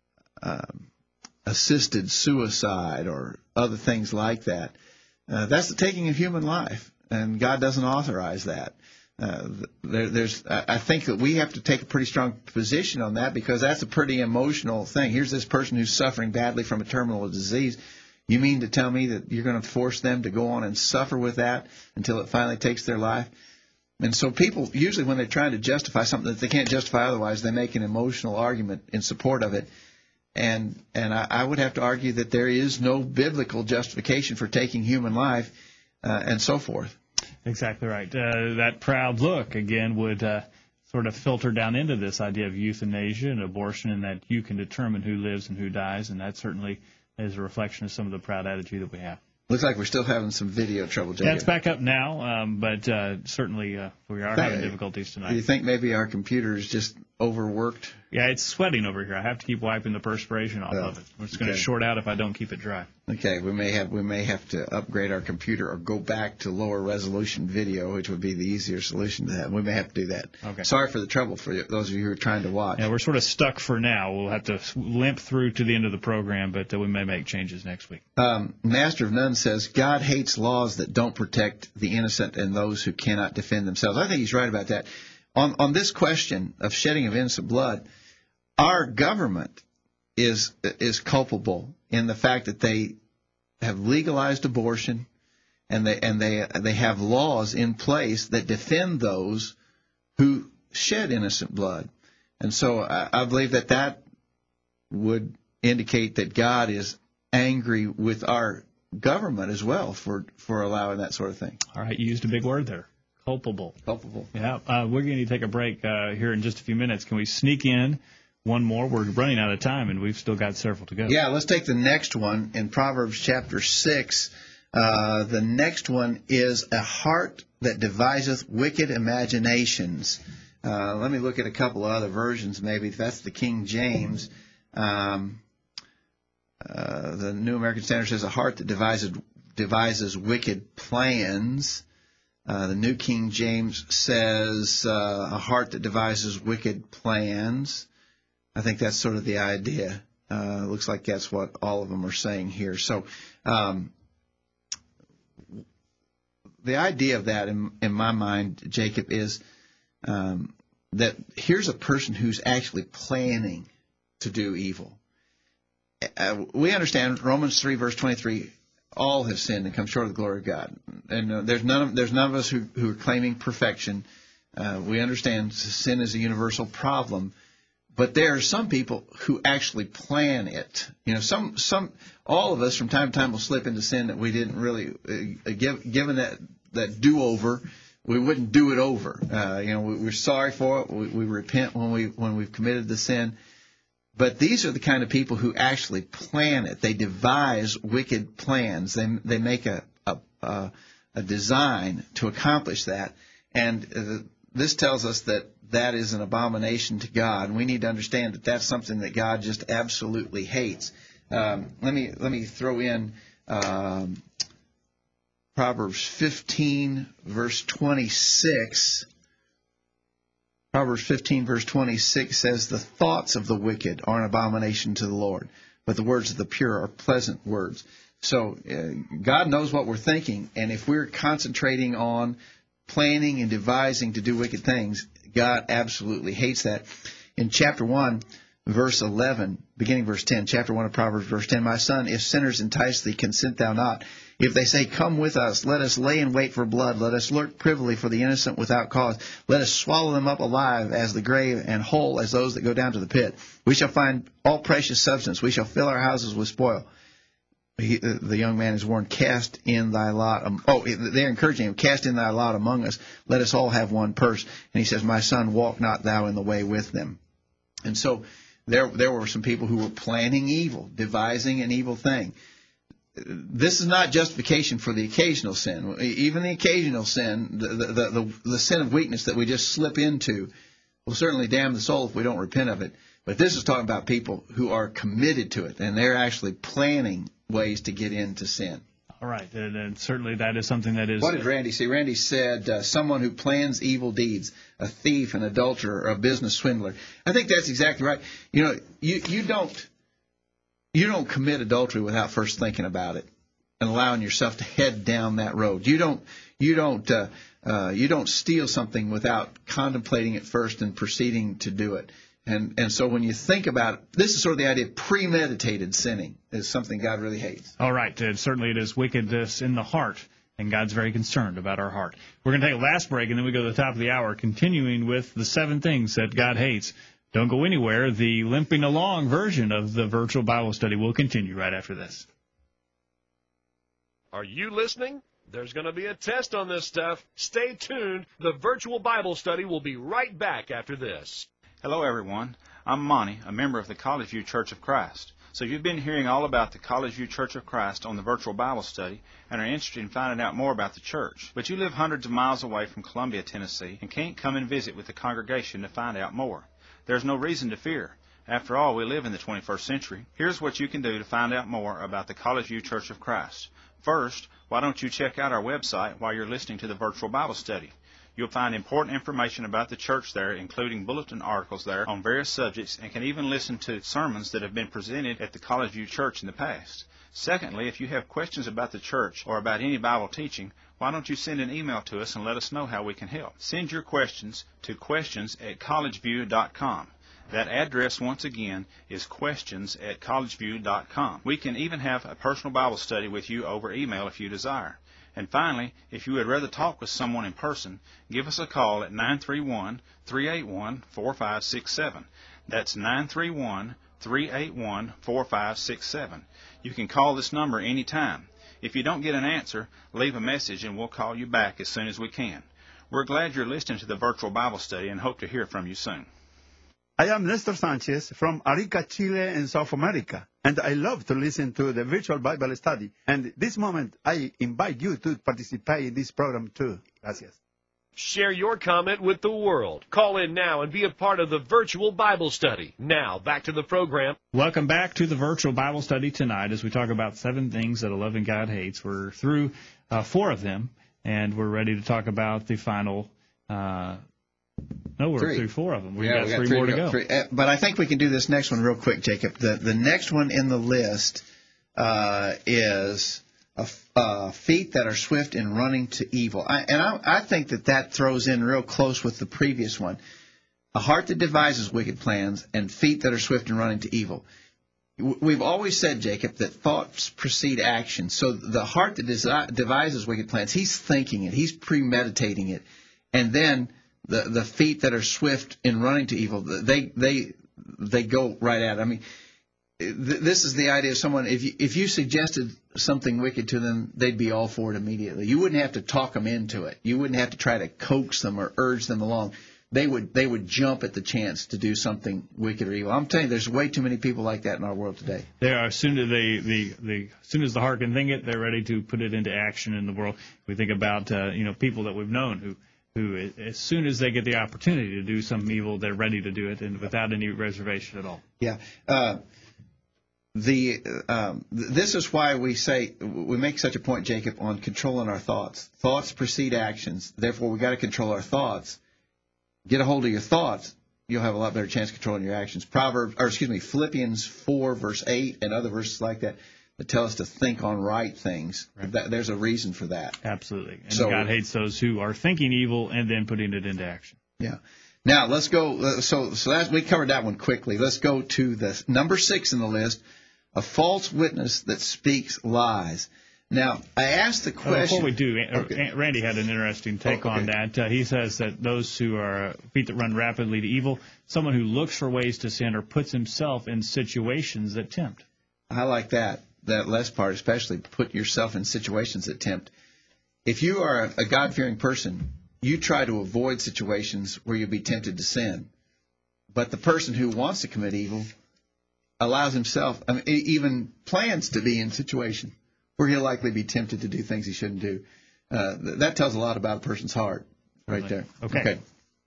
uh, assisted suicide or other things like that. Uh, that's the taking of human life, and God doesn't authorize that. Uh, there, there's, I think that we have to take a pretty strong position on that, because that's a pretty emotional thing. Here's this person who's suffering badly from a terminal disease. You mean to tell me that you're going to force them to go on and suffer with that until it finally takes their life? And so people, usually when they're trying to justify something that they can't justify otherwise, they make an emotional argument in support of it. And and I, I would have to argue that there is no biblical justification for taking human life uh, and so forth. Exactly right. Uh, that proud look, again, would uh, sort of filter down into this idea of euthanasia and abortion, and that you can determine who lives and who dies, and that certainly is a reflection of some of the proud attitude that we have. Looks like we're still having some video trouble, Jacob. Yeah, it's back up now, um, but uh, certainly uh, we are having difficulties tonight. Do you think maybe our computer is just overworked? Yeah, it's sweating over here. I have to keep wiping the perspiration off oh, of it. It's going to okay. short out if I don't keep it dry. Okay, we may have we may have to upgrade our computer or go back to lower resolution video, which would be the easier solution to that. We may have to do that. Okay. Sorry for the trouble for those of you who are trying to watch. Yeah, we're sort of stuck for now. We'll have to limp through to the end of the program, but uh, we may make changes next week. Um, Master of None says, God hates laws that don't protect the innocent and those who cannot defend themselves. I think he's right about that. On on this question of shedding of innocent blood, our government is is culpable in the fact that they have legalized abortion, and they and they they have laws in place that defend those who shed innocent blood. And so I, I believe that that would indicate that God is angry with our government as well for, for allowing that sort of thing. All right, you used a big word there. Culpable. Culpable. Yeah, uh, we're going to take a break uh, here in just a few minutes. Can we sneak in one more? We're running out of time, and we've still got several to go. Yeah, let's take the next one in Proverbs chapter six. Uh, the next one is a heart that deviseth wicked imaginations. Uh, let me look at a couple of other versions, maybe. If that's the King James. Um, uh, the New American Standard says a heart that devises, devises wicked plans. Uh, the New King James says uh, a heart that devises wicked plans. I think that's sort of the idea. Uh, looks like that's what all of them are saying here. So um, the idea of that, in, in my mind, Jacob, is um, that here's a person who's actually planning to do evil. Uh, we understand Romans three, verse twenty-three, all have sinned and come short of the glory of God. And uh, there's none of there's none of us who, who are claiming perfection. Uh, we understand sin is a universal problem, but there are some people who actually plan it. You know, some some all of us from time to time will slip into sin that we didn't really uh, give, given that that do over. We wouldn't do it over. Uh, you know, we, we're sorry for it. We, we repent when we when we've committed the sin. But these are the kind of people who actually plan it. They devise wicked plans. They they make a a, a, a design to accomplish that. And uh, this tells us that that is an abomination to God. And we need to understand that that's something that God just absolutely hates. Um, let me let me throw in um, Proverbs fifteen, verse twenty-six. Proverbs fifteen, verse twenty-six says, the thoughts of the wicked are an abomination to the Lord, but the words of the pure are pleasant words. So uh, God knows what we're thinking, and if we're concentrating on planning and devising to do wicked things, God absolutely hates that. In chapter one, verse eleven, beginning verse ten, chapter one of Proverbs, verse ten, My son, if sinners entice thee, consent thou not. If they say, Come with us, let us lay in wait for blood, let us lurk privily for the innocent without cause. Let us swallow them up alive as the grave, and whole as those that go down to the pit. We shall find all precious substance. We shall fill our houses with spoil. He, the young man is warned, cast in thy lot. Um, oh, they're encouraging him, cast in thy lot among us. Let us all have one purse. And he says, My son, walk not thou in the way with them. And so there, there were some people who were planning evil, devising an evil thing. This is not justification for the occasional sin. Even the occasional sin, the, the, the, the sin of weakness that we just slip into, will certainly damn the soul if we don't repent of it. But this is talking about people who are committed to it, and they're actually planning ways to get into sin. All right, and, and certainly that is something that is... What did Randy say? Randy said, uh, someone who plans evil deeds, a thief, an adulterer, or a business swindler. I think that's exactly right. You know, you, you don't you don't commit adultery without first thinking about it and allowing yourself to head down that road. You don't you don't uh, uh, you don't steal something without contemplating it first and proceeding to do it. And and so when you think about it, this is sort of the idea of premeditated sinning is something God really hates. All right. And certainly it is wickedness in the heart, and God's very concerned about our heart. We're going to take a last break, and then we go to the top of the hour, continuing with the seven things that God hates. Don't go anywhere. The limping along version of the virtual Bible study will continue right after this. Are you listening? There's going to be a test on this stuff. Stay tuned. The virtual Bible study will be right back after this. Hello, everyone. I'm Monty, a member of the College View Church of Christ. So you've been hearing all about the College View Church of Christ on the virtual Bible study and are interested in finding out more about the church. But you live hundreds of miles away from Columbia, Tennessee, and can't come and visit with the congregation to find out more. There's no reason to fear. After all, we live in the twenty-first century. Here's what you can do to find out more about the College View Church of Christ. First, why don't you check out our website while you're listening to the virtual Bible study? You'll find important information about the church there, including bulletin articles there on various subjects, and can even listen to sermons that have been presented at the College View Church in the past. Secondly, if you have questions about the church or about any Bible teaching, why don't you send an email to us and let us know how we can help? Send your questions to questions at collegeview dot com. That address, once again, is questions at collegeview dot com. We can even have a personal Bible study with you over email if you desire. And finally, if you would rather talk with someone in person, give us a call at nine three one, three eight one, four five six seven. That's nine three one, three eight one, four five six seven. You can call this number any time. If you don't get an answer, leave a message and we'll call you back as soon as we can. We're glad you're listening to the virtual Bible study and hope to hear from you soon. I am Nestor Sanchez from Arica, Chile in South America, and I love to listen to the virtual Bible study. And this moment, I invite you to participate in this program too. Gracias. Share your comment with the world. Call in now and be a part of the virtual Bible study. Now, back to the program. Welcome back to the virtual Bible study tonight as we talk about seven things that a loving God hates. We're through uh, four of them, and we're ready to talk about the final uh No, we're three. through four of them. We've yeah, got, we got three, three more to go. Three. Uh, but I think we can do this next one real quick, Jacob. The the next one in the list uh, is a, uh, feet that are swift in running to evil. I, and I, I think that that throws in real close with the previous one. A heart that devises wicked plans and feet that are swift in running to evil. We've always said, Jacob, that thoughts precede action. So the heart that desi- devises wicked plans, he's thinking it, he's premeditating it, and then The the feet that are swift in running to evil, they they they go right at it. I mean, th- this is the idea of someone. If you if you suggested something wicked to them, they'd be all for it immediately. You wouldn't have to talk them into it. You wouldn't have to try to coax them or urge them along. They would they would jump at the chance to do something wicked or evil. I'm telling you, there's way too many people like that in our world today. They are as soon as they the the as soon as the heart can think it, they're ready to put it into action in the world. We think about uh, you know people that we've known who. who, as soon as they get the opportunity to do some evil, they're ready to do it, and without any reservation at all. Yeah. Uh, the um, this is why we say we make such a point, Jacob, on controlling our thoughts. Thoughts precede actions. Therefore, we got to control our thoughts. Get a hold of your thoughts. You'll have a lot better chance of controlling your actions. Proverbs, or excuse me, Philippians four verse eight and other verses like that that tell us to think on right things. Right. That, there's a reason for that. Absolutely. And so, God hates those who are thinking evil and then putting it into action. Yeah. Now let's go. Uh, so so that we covered that one quickly. Let's go to the number six in the list: a false witness that speaks lies. Now I asked the question. Uh, before we do, okay. Randy had an interesting take oh, okay. on that. Uh, he says that those who are feet that run rapidly to evil, someone who looks for ways to sin or puts himself in situations that tempt. I like that. That last part, especially put yourself in situations that tempt. If you are a God-fearing person, you try to avoid situations where you'll be tempted to sin. But the person who wants to commit evil allows himself, I mean, even plans to be in situations where he'll likely be tempted to do things he shouldn't do. Uh, that tells a lot about a person's heart right Really? there. Okay. Okay.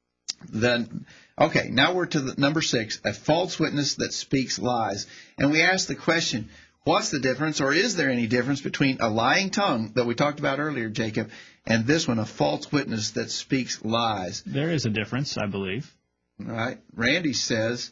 Then, okay, now we're to the number six, a false witness that speaks lies. And we ask the question, what's the difference, or is there any difference between a lying tongue that we talked about earlier, Jacob, and this one, a false witness that speaks lies? There is a difference, I believe. All right. Randy says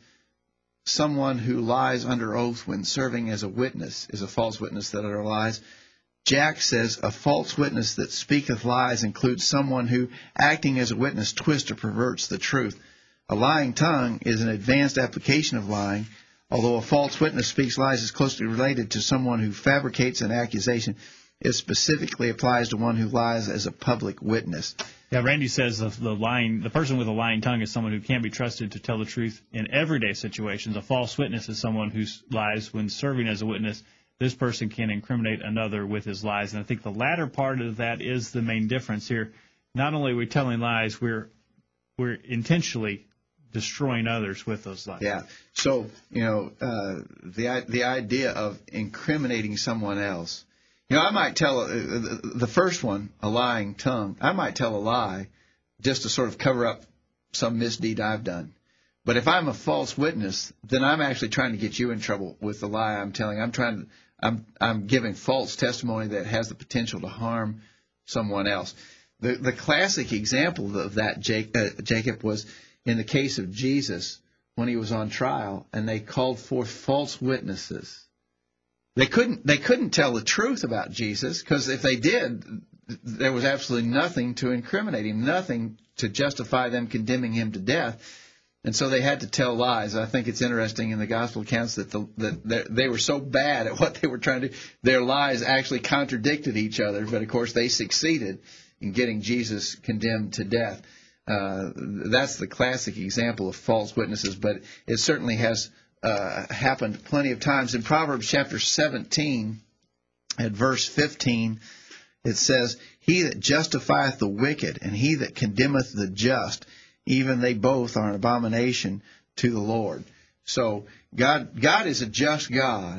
someone who lies under oath when serving as a witness is a false witness that utters lies. Jack says a false witness that speaketh lies includes someone who, acting as a witness, twists or perverts the truth. A lying tongue is an advanced application of lying, although a false witness speaks lies is closely related to someone who fabricates an accusation. It specifically applies to one who lies as a public witness. Yeah, Randy says the, the lying, the person with a lying tongue is someone who can't be trusted to tell the truth in everyday situations. A false witness is someone who lies when serving as a witness. This person can incriminate another with his lies. And I think the latter part of that is the main difference here. Not only are we telling lies, we're we're intentionally destroying others with those lies. Yeah. So, you know, uh, the the idea of incriminating someone else. You know, I might tell uh, the first one, a lying tongue. I might tell a lie just to sort of cover up some misdeed I've done. But if I'm a false witness, then I'm actually trying to get you in trouble with the lie I'm telling. I'm trying to, I'm, I'm giving false testimony that has the potential to harm someone else. The, the classic example of that, Jake, uh, Jacob, was in the case of Jesus when he was on trial, and they called forth false witnesses. They couldn't, they couldn't tell the truth about Jesus, because if they did, there was absolutely nothing to incriminate him, nothing to justify them condemning him to death. And so they had to tell lies. I think it's interesting in the gospel accounts that, the, that they were so bad at what they were trying to do, their lies actually contradicted each other. But, of course, they succeeded in getting Jesus condemned to death. Uh, that's the classic example of false witnesses, but it certainly has uh, happened plenty of times. In Proverbs chapter seventeen, at verse fifteen, it says, "He that justifieth the wicked, and he that condemneth the just, even they both are an abomination to the Lord." So God, God is a just God,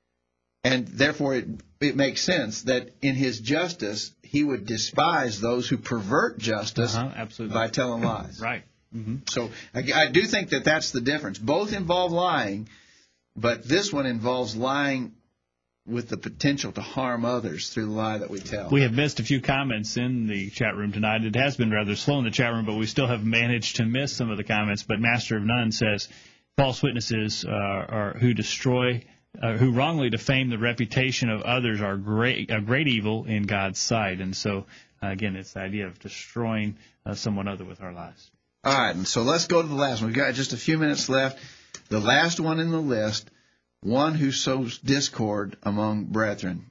and therefore it, it makes sense that in His justice He would despise those who pervert justice uh-huh, absolutely. by telling lies. Right. Mm-hmm. So I, I do think that that's the difference. Both involve lying, but this one involves lying with the potential to harm others through the lie that we tell. We have missed a few comments in the chat room tonight. It has been rather slow in the chat room, but we still have managed to miss some of the comments. But Master of None says false witnesses uh, are who destroy, uh, who wrongly defame the reputation of others are great, a great evil in God's sight. And so, uh, again, it's the idea of destroying uh, someone other with our lies. All right, and so let's go to the last one. We've got just a few minutes left. The last one in the list, one who sows discord among brethren.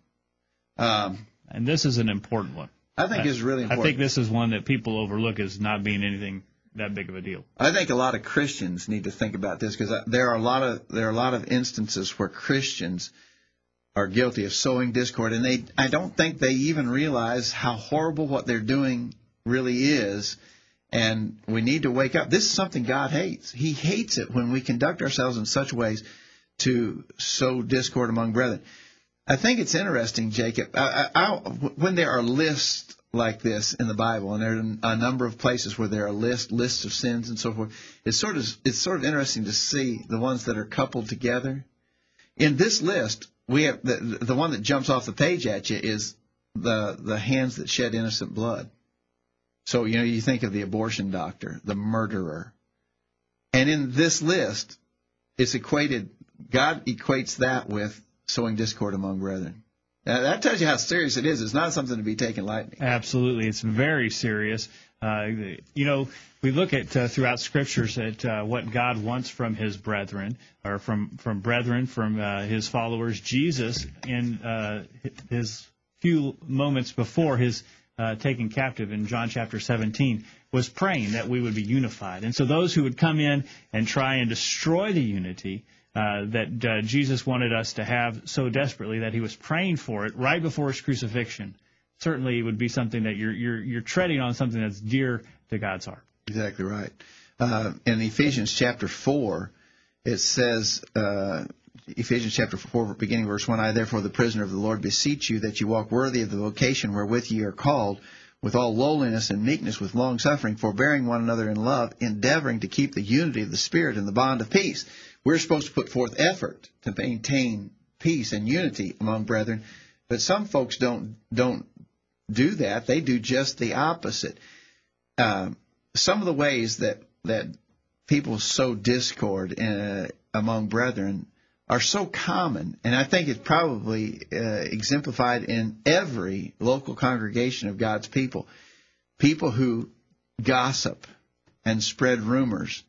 Um, and this is an important one. I think I, it's really important. I think this is one that people overlook as not being anything that big of a deal. I think a lot of Christians need to think about this, because there are a lot of there are a lot of instances where Christians are guilty of sowing discord, and they I don't think they even realize how horrible what they're doing really is. And we need to wake up. This is something God hates. He hates it when we conduct ourselves in such ways to sow discord among brethren. I think it's interesting, Jacob, I, I, I, when there are lists like this in the Bible, and there are a number of places where there are lists, lists of sins and so forth, it's sort of it's sort of interesting to see the ones that are coupled together. In this list, we have the, the one that jumps off the page at you is the the hands that shed innocent blood. So, you know, you think of the abortion doctor, the murderer. And in this list, it's equated, God equates that with sowing discord among brethren. Now, that tells you how serious it is. It's not something to be taken lightly. Absolutely. It's very serious. Uh, you know, we look at uh, throughout scriptures at uh, what God wants from his brethren, or from, from brethren, from uh, his followers. Jesus, in uh, his few moments before his uh, taken captive in John chapter seventeen, was praying that we would be unified. And so those who would come in and try and destroy the unity uh, that uh, Jesus wanted us to have so desperately, that he was praying for it right before his crucifixion, certainly it would be something that you're you're you're treading on something that's dear to God's heart. Exactly right. Uh, in Ephesians chapter four, it says, uh, Ephesians chapter four, beginning verse one, I therefore, the prisoner of the Lord, beseech you that you walk worthy of the vocation wherewith ye are called, with all lowliness and meekness, with long suffering, forbearing one another in love, endeavoring to keep the unity of the Spirit in the bond of peace. We're supposed to put forth effort to maintain peace and unity among brethren, but some folks don't don't do that. They do just the opposite. Um, some of the ways that that people sow discord uh, among brethren are so common, and I think it's probably uh, exemplified in every local congregation of God's people. People who gossip and spread rumors.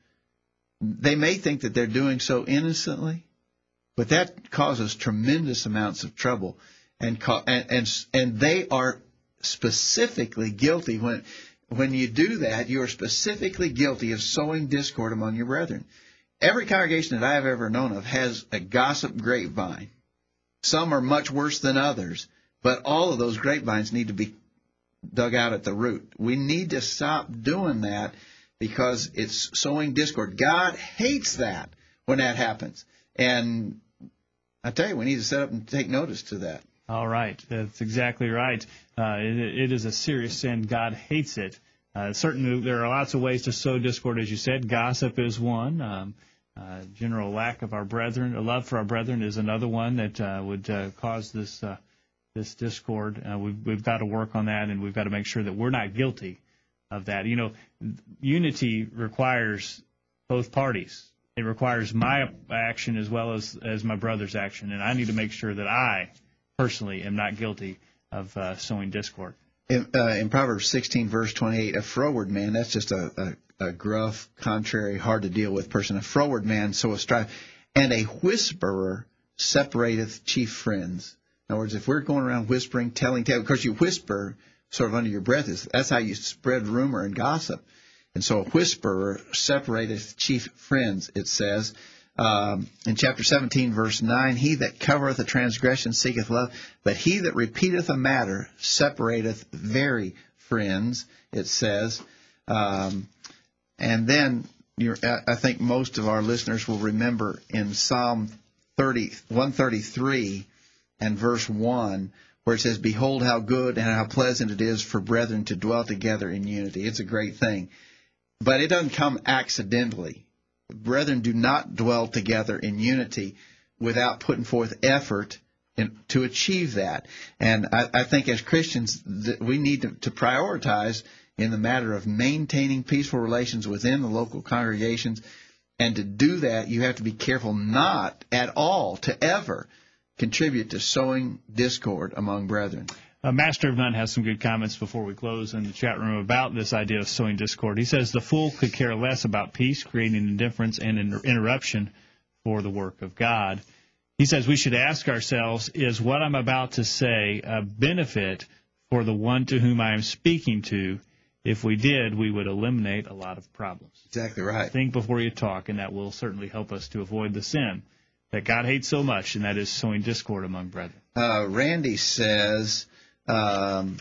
They may think that they're doing so innocently, but that causes tremendous amounts of trouble, and and and, and they are specifically guilty. When when you do that, you are specifically guilty of sowing discord among your brethren. Every congregation that I have ever known of has a gossip grapevine. Some are much worse than others, but all of those grapevines need to be dug out at the root. We need to stop doing that because it's sowing discord. God hates that when that happens. And I tell you, we need to set up and take notice to that. All right. That's exactly right. Uh, it, it is a serious sin. God hates it. Uh, certainly, there are lots of ways to sow discord, as you said. Gossip is one. Um, uh, general lack of our brethren, a love for our brethren is another one that uh, would uh, cause this uh, this discord. Uh, we've, we've got to work on that, and we've got to make sure that we're not guilty of that. You know, unity requires both parties. It requires my action as well as, as my brother's action, and I need to make sure that I personally am not guilty of uh, sowing discord. In, uh, in Proverbs sixteen, verse twenty-eight, a froward man, that's just a, a, a gruff, contrary, hard-to-deal-with person. A froward man soweth strife, and a whisperer separateth chief friends. In other words, if we're going around whispering, telling tales, because you whisper sort of under your breath, is that's how you spread rumor and gossip. And so a whisperer separateth chief friends, it says. Um, in chapter seventeen, verse nine, he that covereth a transgression seeketh love, but he that repeateth a matter separateth very friends, it says. Um, and then you're, I think most of our listeners will remember in Psalm thirty, one thirty-three and verse one, where it says, behold how good and how pleasant it is for brethren to dwell together in unity. It's a great thing. But it doesn't come accidentally. Brethren do not dwell together in unity without putting forth effort in, to achieve that. And I, I think as Christians, th- we need to, to prioritize in the matter of maintaining peaceful relations within the local congregations. And to do that, you have to be careful not at all to ever contribute to sowing discord among brethren. Uh, Master of None has some good comments before we close in the chat room about this idea of sowing discord. He says the fool could care less about peace, creating indifference and inter- interruption for the work of God. He says we should ask ourselves, is what I'm about to say a benefit for the one to whom I am speaking to? If we did, we would eliminate a lot of problems. Exactly right. Think before you talk, and that will certainly help us to avoid the sin that God hates so much, and that is sowing discord among brethren. Uh, Randy says, um,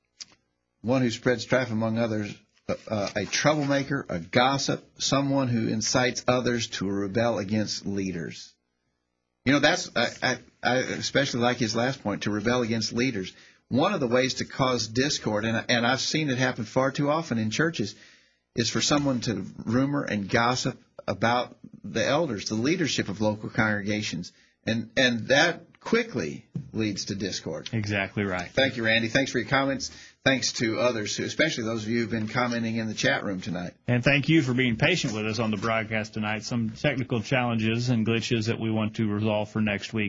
one who spreads strife among others, uh, a troublemaker, a gossip, someone who incites others to rebel against leaders. You know, that's I, I, I especially like his last point, to rebel against leaders. One of the ways to cause discord, and, and I've seen it happen far too often in churches, is for someone to rumor and gossip about the elders, the leadership of local congregations. And and that quickly leads to discord. Exactly right. Thank you, Randy. Thanks for your comments. Thanks to others, who, especially those of you who've been commenting in the chat room tonight. And thank you for being patient with us on the broadcast tonight. Some technical challenges and glitches that we want to resolve for next week.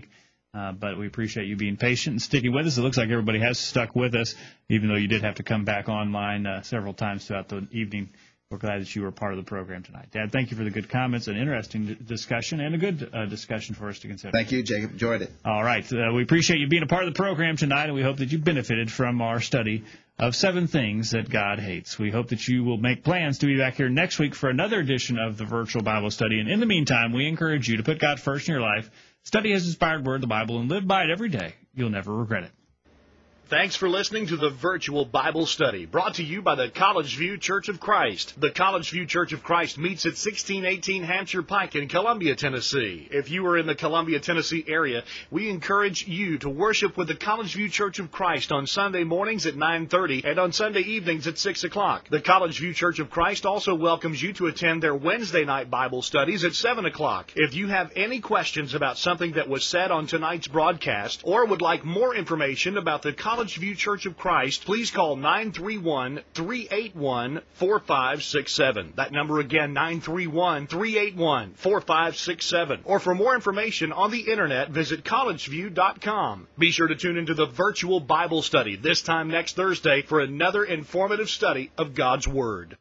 Uh, but we appreciate you being patient and sticking with us. It looks like everybody has stuck with us, even though you did have to come back online uh, several times throughout the evening. We're glad that you were part of the program tonight. Dad, thank you for the good comments, an interesting d- discussion, and a good uh, discussion for us to consider. Thank you, Jacob. Enjoyed it. All right. Uh, we appreciate you being a part of the program tonight, and we hope that you benefited from our study of seven things that God hates. We hope that you will make plans to be back here next week for another edition of the Virtual Bible Study. And in the meantime, we encourage you to put God first in your life, study His inspired word, the Bible, and live by it every day. You'll never regret it. Thanks for listening to the Virtual Bible Study, brought to you by the College View Church of Christ. The College View Church of Christ meets at sixteen eighteen Hampshire Pike in Columbia, Tennessee. If you are in the Columbia, Tennessee area, we encourage you to worship with the College View Church of Christ on Sunday mornings at nine thirty and on Sunday evenings at six o'clock. The College View Church of Christ also welcomes you to attend their Wednesday night Bible studies at seven o'clock. If you have any questions about something that was said on tonight's broadcast or would like more information about the College View Church of Christ, please call nine three one, three eight one, four five six seven. That number again, nine three one, three eight one, four five six seven. Or for more information on the internet, visit college view dot com. Be sure to tune into the Virtual Bible Study this time next Thursday for another informative study of God's Word.